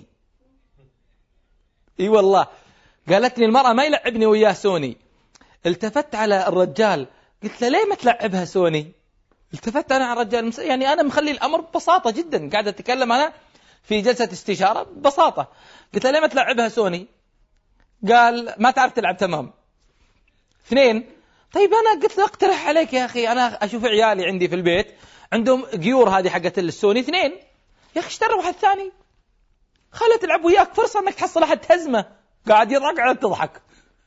اي والله قالت لي المرأة ما يلعبني وياه سوني. التفت على الرجال قلت له ليه ما تلعبها سوني؟ التفت أنا على الرجال، يعني أنا مخلي الأمر ببساطة جدا، قاعد أتكلم أنا في جلسة استشارة ببساطة. قلت له ليه ما تلعبها سوني؟ قال ما تعرف تلعب تمام. اثنين، طيب أنا قلت له اقترح عليك يا أخي، أنا أشوف عيالي عندي في البيت عندهم قيور هذه حقت السوني اثنين، يا أخي اشتري واحد ثاني خلها تلعب وياك، فرصة أنك تحصل أحد تهزمه. قاعد يرقع تضحك.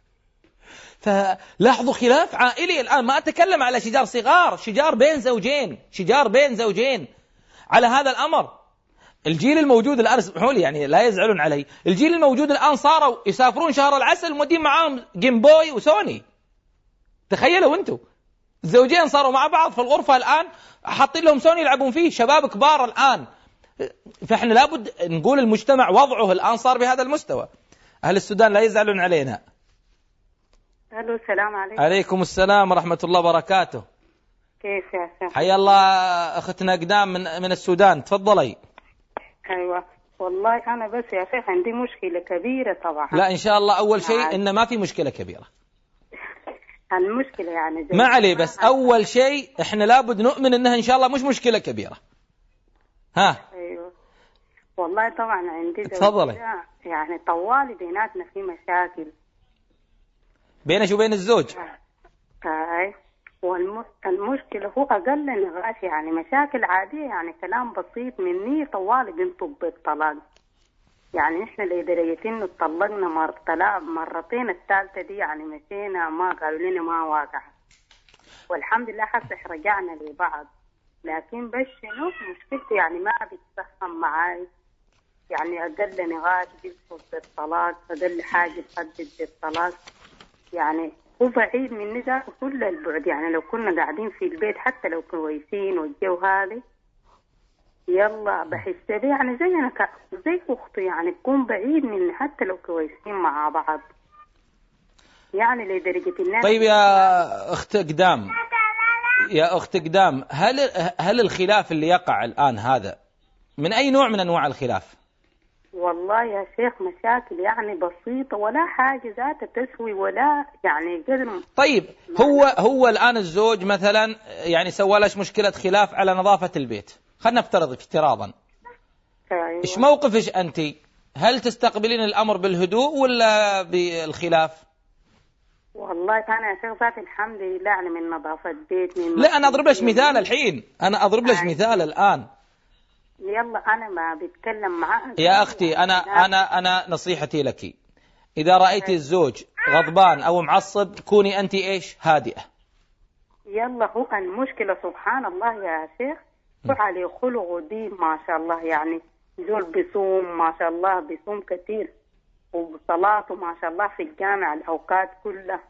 فلاحظوا خلاف عائلي الآن، ما أتكلم على شجار صغار، شجار بين زوجين، شجار بين زوجين على هذا الأمر. الجيل الموجود الآن، اسمحوا لي يعني لا يزعلون علي، الجيل الموجود الآن صاروا يسافرون شهر العسل مودين معاهم جيم بوي وسوني. تخيلوا أنتوا الزوجين صاروا مع بعض في الغرفة الآن حاطين لهم سوني يلعبون فيه، شباب كبار الآن. فإحنا لابد نقول المجتمع وضعه الآن صار بهذا المستوى. أهل السودان لا يزعلون علينا. ألو السلام عليكم. عليكم السلام ورحمة الله وبركاته. كيف يا شيخ؟ حيا الله أختنا قدام من من السودان، تفضلي. أيوة والله أنا بس يا شيخ عندي مشكلة كبيرة طبعا. لا إن شاء الله أول شيء إن ما في مشكلة كبيرة. المشكلة يعني ما عليه، بس أول شيء إحنا لابد نؤمن إنها إن شاء الله مش مشكلة كبيرة. ها. أيوة والله طبعا عندي تفضلي. يعني طوالي بيناتنا في مشاكل بينش وبين الزوج. أي والمشكلة هو أقل نقاش، يعني مشاكل عادية، يعني كلام بسيط مني طوالي بنطب بالطلاق. يعني إحنا لدرجة إنه اتطلقنا مر طلاق مرتين، الثالثة دي يعني مشينا ما قالوا لنا ما واقع، والحمد لله حتى رجعنا لبعض. لكن بس شنو مشكلتي يعني ما بيتفهم معاي، يعني أقل نقاش بيدخل بالطلاق، أقل حاجة تحدد بالطلاق. يعني هو بعيد مني ذاك كل البعد، يعني لو كنا قاعدين في البيت حتى لو كويسين والجو هذا يلا بحس به يعني زي أنا ك... زي أخته، يعني تكون بعيد مني حتى لو كويسين مع بعض، يعني لدرجة الناس. طيب يا أخت قدام، يا أخت قدام، هل هل الخلاف اللي يقع الآن هذا من أي نوع من أنواع الخلاف؟ والله يا شيخ مشاكل يعني بسيطة ولا حاجة ذات تسوي ولا يعني قدر. طيب هو هو الآن الزوج مثلا يعني سوى لش مشكلة خلاف على نظافة البيت، خلنا نفترض افتراضا. أيوة. إيش موقفش أنت؟ هل تستقبلين الأمر بالهدوء ولا بالخلاف؟ والله أنا يا شيخ ذات الحمد لله يعني من نظافة بيت من لا أنا أضرب لش مثال الحين، أنا أضرب لش مثال الآن. يلا أنا ما بتكلم معاه يا أختي، أنا أنا أنا نصيحتي لك، إذا رأيتي الزوج غضبان أو معصب كوني أنت إيش هادئة. يلا هو المشكلة سبحان الله يا شيخ على خلقه دي ما شاء الله، يعني زول بيصوم ما شاء الله، بيصوم كثير وصلاته ما شاء الله في الجامع الأوقات كلها،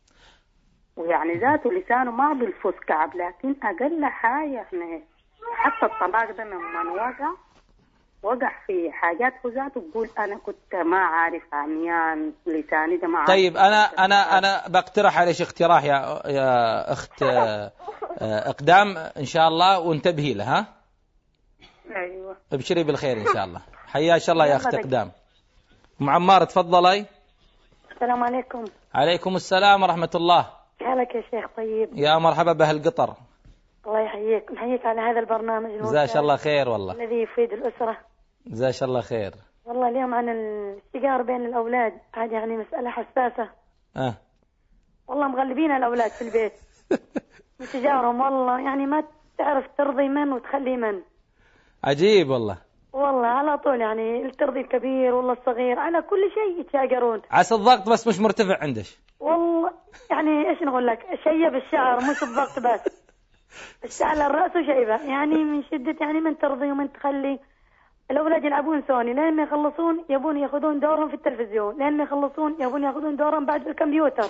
ويعني ذاته لسانه ما بالفوز كعب، لكن أقل حاجة يعني حتى الطلاق ده لما وقع وقع في حاجات هو ذاته بقول أنا كنت ما عارف عميان لساني ده ما عارف. طيب أنا أنا أنا بقترح عليك اقتراح يا يا أخت إقدام إن شاء الله، وانتبهي له. ها أيوة ابشري بالخير إن شاء الله. حياك الله يا أخت إقدام. أم عمار تفضلي. السلام عليكم. عليكم السلام ورحمة الله. حالك يا شيخ؟ طيب يا مرحبا بهالقطر. الله يحييك، نحييك على هذا البرنامج جزاك الله خير والله، الذي يفيد الأسرة. جزاك الله خير. والله اليوم عن السيجار بين الأولاد هذه يعني مسألة حساسة. أه والله مغلبين الأولاد في البيت سيجارهم، والله يعني ما تعرف ترضي من وتخلي من. عجيب والله. والله على طول يعني ترضي الكبير والله الصغير، على كل شيء يتشاجرون. عسى الضغط بس مش مرتفع عندش. والله يعني ايش نقول لك، شيء بالشعر مش الضغط بس، الشعر الرأس وشيبة، يعني من شدة يعني من ترضي ومن تخلي. الأولاد يلعبون سوني لين ما يخلصون يبون ياخذون دورهم في التلفزيون، لين ما يخلصون يبون ياخذون دورهم بعد الكمبيوتر،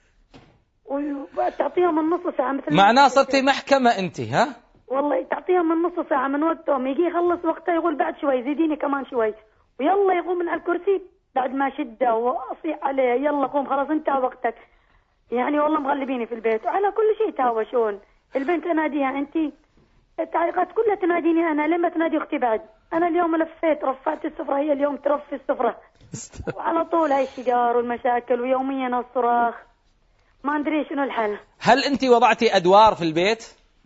وتعطيهم النص ساعة مثل معناه صرتي محكمة أنت. ها والله تعطيهم من نص ساعة من وقتهم، يجي يخلص وقته يقول بعد شوي زيديني كمان شوي، ويلا يقوم من على الكرسي بعد ما شده وأصيح عليه يلا قوم خلاص انتهى وقتك. يعني والله مغلبيني في البيت وعلى كل شيء تهاوشون. البنت اناديها انت، التعليقات كلها تناديني انا، لما تنادي اختي بعد. انا اليوم لفيت رفعت السفرة، هي اليوم ترفي السفرة وعلى طول هاي الشجار والمشاكل ويوميا الصراخ، ما ادري شنو الحل. هل انت وضعتي ادوار في البيت؟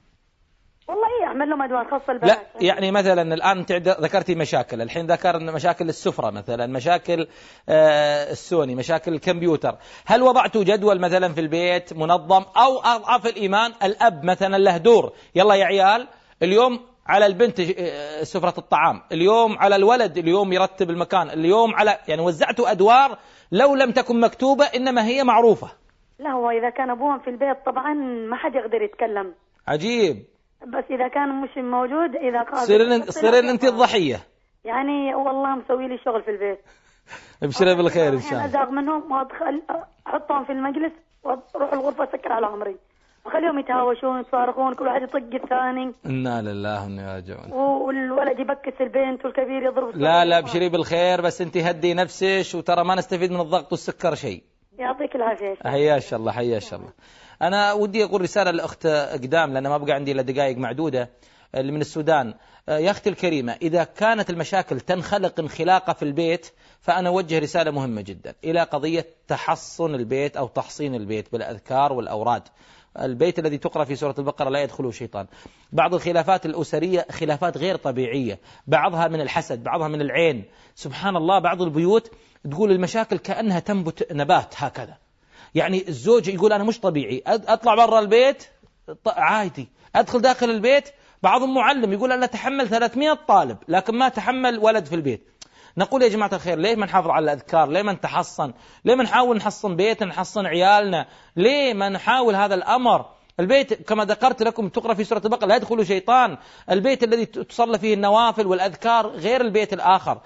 والله ايه اعمل لهم ادوار خاصه البنات. لا يعني مثلا الان انت ذكرتي مشاكل، الحين ذكرنا مشاكل السفره مثلا، مشاكل آه السوني، مشاكل الكمبيوتر. هل وضعتوا جدول مثلا في البيت منظم؟ او اضعف الايمان الاب مثلا له دور، يلا يا عيال اليوم على البنت سفرة الطعام، اليوم على الولد اليوم يرتب المكان، اليوم على يعني وزعتوا ادوار لو لم تكن مكتوبه انما هي معروفه. لا هو اذا كان ابوهم في البيت طبعا ما حد يقدر يتكلم. عجيب. بس إذا كان مش موجود إذا قال صيرين صيرين أنت الضحية. يعني والله مسوي لي شغل في البيت. ابشري بالخير إن شاء الله. أزاغ منهم وأدخل أحطهم في المجلس وأروح الغرفة أسكر على عمري وخليهم يتهاوشون يتصارخون كل واحد يطق الثاني. إنا لله وإنا راجعون. والولد يبكس البنت والكبير يضرب. لا لا ابشري بالخير، بس أنت هدي نفسك وترى ما نستفيد من الضغط والسكر شيء. يعطيك العافية. حياش الله حياش الله. أنا ودي أقول رسالة لأخت قدام لأن ما بقى عندي إلا دقائق معدودة، اللي من السودان. يا أختي الكريمة، إذا كانت المشاكل تنخلق انخلاقة في البيت فأنا أوجه رسالة مهمة جدا إلى قضية تحصن البيت أو تحصين البيت بالأذكار والأوراد. البيت الذي تقرأ في سورة البقرة لا يدخله شيطان. بعض الخلافات الأسرية خلافات غير طبيعية، بعضها من الحسد، بعضها من العين. سبحان الله، بعض البيوت تقول المشاكل كأنها تنبت نبات هكذا، يعني الزوج يقول أنا مش طبيعي، أطلع برا البيت عادي، أدخل داخل البيت. بعضهم معلم يقول أنا أتحمل ثلاثمائة طالب لكن ما تحمل ولد في البيت. نقول يا جماعة الخير ليه ما نحافظ على الأذكار؟ ليه ما نتحصن؟ ليه ما نحاول نحصن بيتنا، نحصن عيالنا؟ ليه ما نحاول هذا الأمر؟ البيت كما ذكرت لكم تقرأ في سورة البقرة لا يدخل شيطان. البيت الذي تصلى فيه النوافل والأذكار غير البيت الآخر.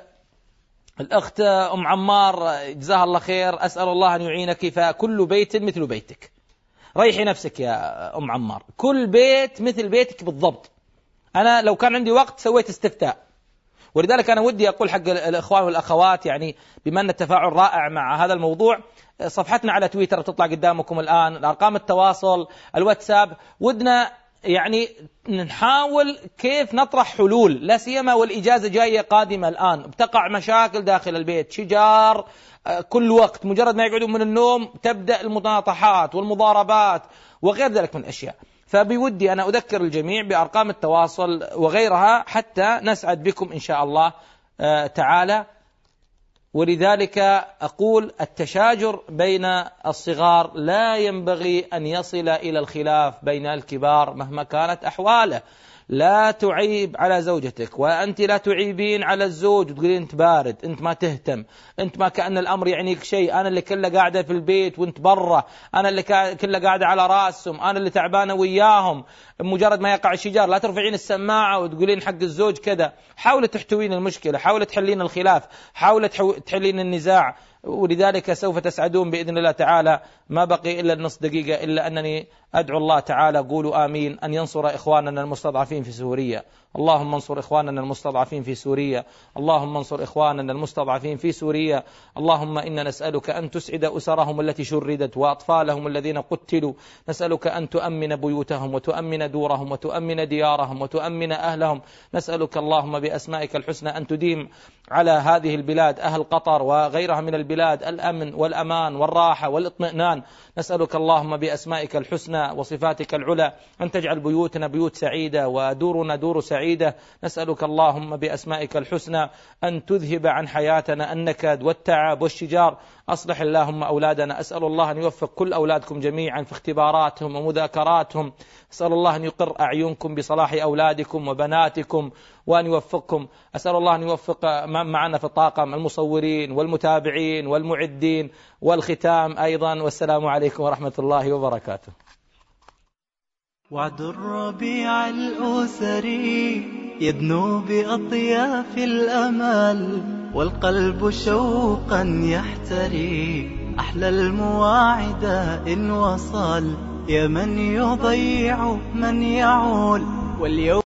الأخت أم عمار جزاها الله خير، أسأل الله أن يعينك، فكل بيت مثل بيتك. ريحي نفسك يا أم عمار، كل بيت مثل بيتك بالضبط. أنا لو كان عندي وقت سويت استفتاء، ولذلك أنا ودي أقول حق الإخوان والأخوات يعني بما أن التفاعل رائع مع هذا الموضوع، صفحتنا على تويتر تطلع قدامكم الآن، الأرقام التواصل، الواتساب، ودنا يعني نحاول كيف نطرح حلول، لا سيما والإجازة جاية قادمة الآن، بتقع مشاكل داخل البيت، شجار كل وقت، مجرد ما يقعدون من النوم تبدأ المناطحات والمضاربات وغير ذلك من الأشياء. فبودي أنا أذكر الجميع بأرقام التواصل وغيرها حتى نسعد بكم إن شاء الله تعالى. ولذلك أقول التشاجر بين الصغار لا ينبغي أن يصل إلى الخلاف بين الكبار مهما كانت أحواله. لا تعيب على زوجتك وأنت لا تعيبين على الزوج وتقولين أنت بارد، أنت ما تهتم، أنت ما كأن الأمر يعنيك شيء، أنا اللي كله قاعدة في البيت وأنت برا، أنا اللي كله قاعدة على رأسهم، أنا اللي تعبانة وياهم. مجرد ما يقع الشجار لا ترفعين السماعة وتقولين حق الزوج كذا. حاولت تحتوين المشكلة، حاولت تحلين الخلاف، حاولت تحلين النزاع. ولذلك سوف تسعدون بإذن الله تعالى. ما بقي إلا النص دقيقة إلا أنني أدعو الله تعالى، قولوا آمين، أن ينصر إخواننا المستضعفين في سوريا. اللهم انصر إخواننا المستضعفين في سوريا، اللهم انصر إخواننا المستضعفين في سوريا. اللهم إنا نسألك أن تسعد أسرهم التي شردت وأطفالهم الذين قتلوا، نسألك أن تؤمن بيوتهم وتؤمن دورهم وتؤمن ديارهم وتؤمن أهلهم. نسألك اللهم بأسمائك الحسنى أن تديم على هذه البلاد أهل قطر وغيرها من البلاد الأمن والأمان والراحة والاطمئنان. نسألك اللهم بأسمائك الحسنى وصفاتك العلى أن تجعل بيوتنا بيوت سعيدة ودورنا دور سعيدة. نسألك اللهم بأسمائك الحسنى أن تذهب عن حياتنا النكد والتعب والشجار. أصلح اللهم أولادنا، أسأل الله أن يوفق كل أولادكم جميعا في اختباراتهم ومذاكراتهم. أسأل الله أن يقر أعينكم بصلاح أولادكم وبناتكم وأن يوفقكم. أسأل الله أن يوفق معنا في الطاقم المصورين والمتابعين والمعدين والختام أيضا. والسلام عليكم ورحمة الله وبركاته. وعد الربيع الأسري يدنو بأطياف الأمل، والقلب شوقا يحتري أحلى المواعد إن وصل، يا من يضيع من يعول واليوم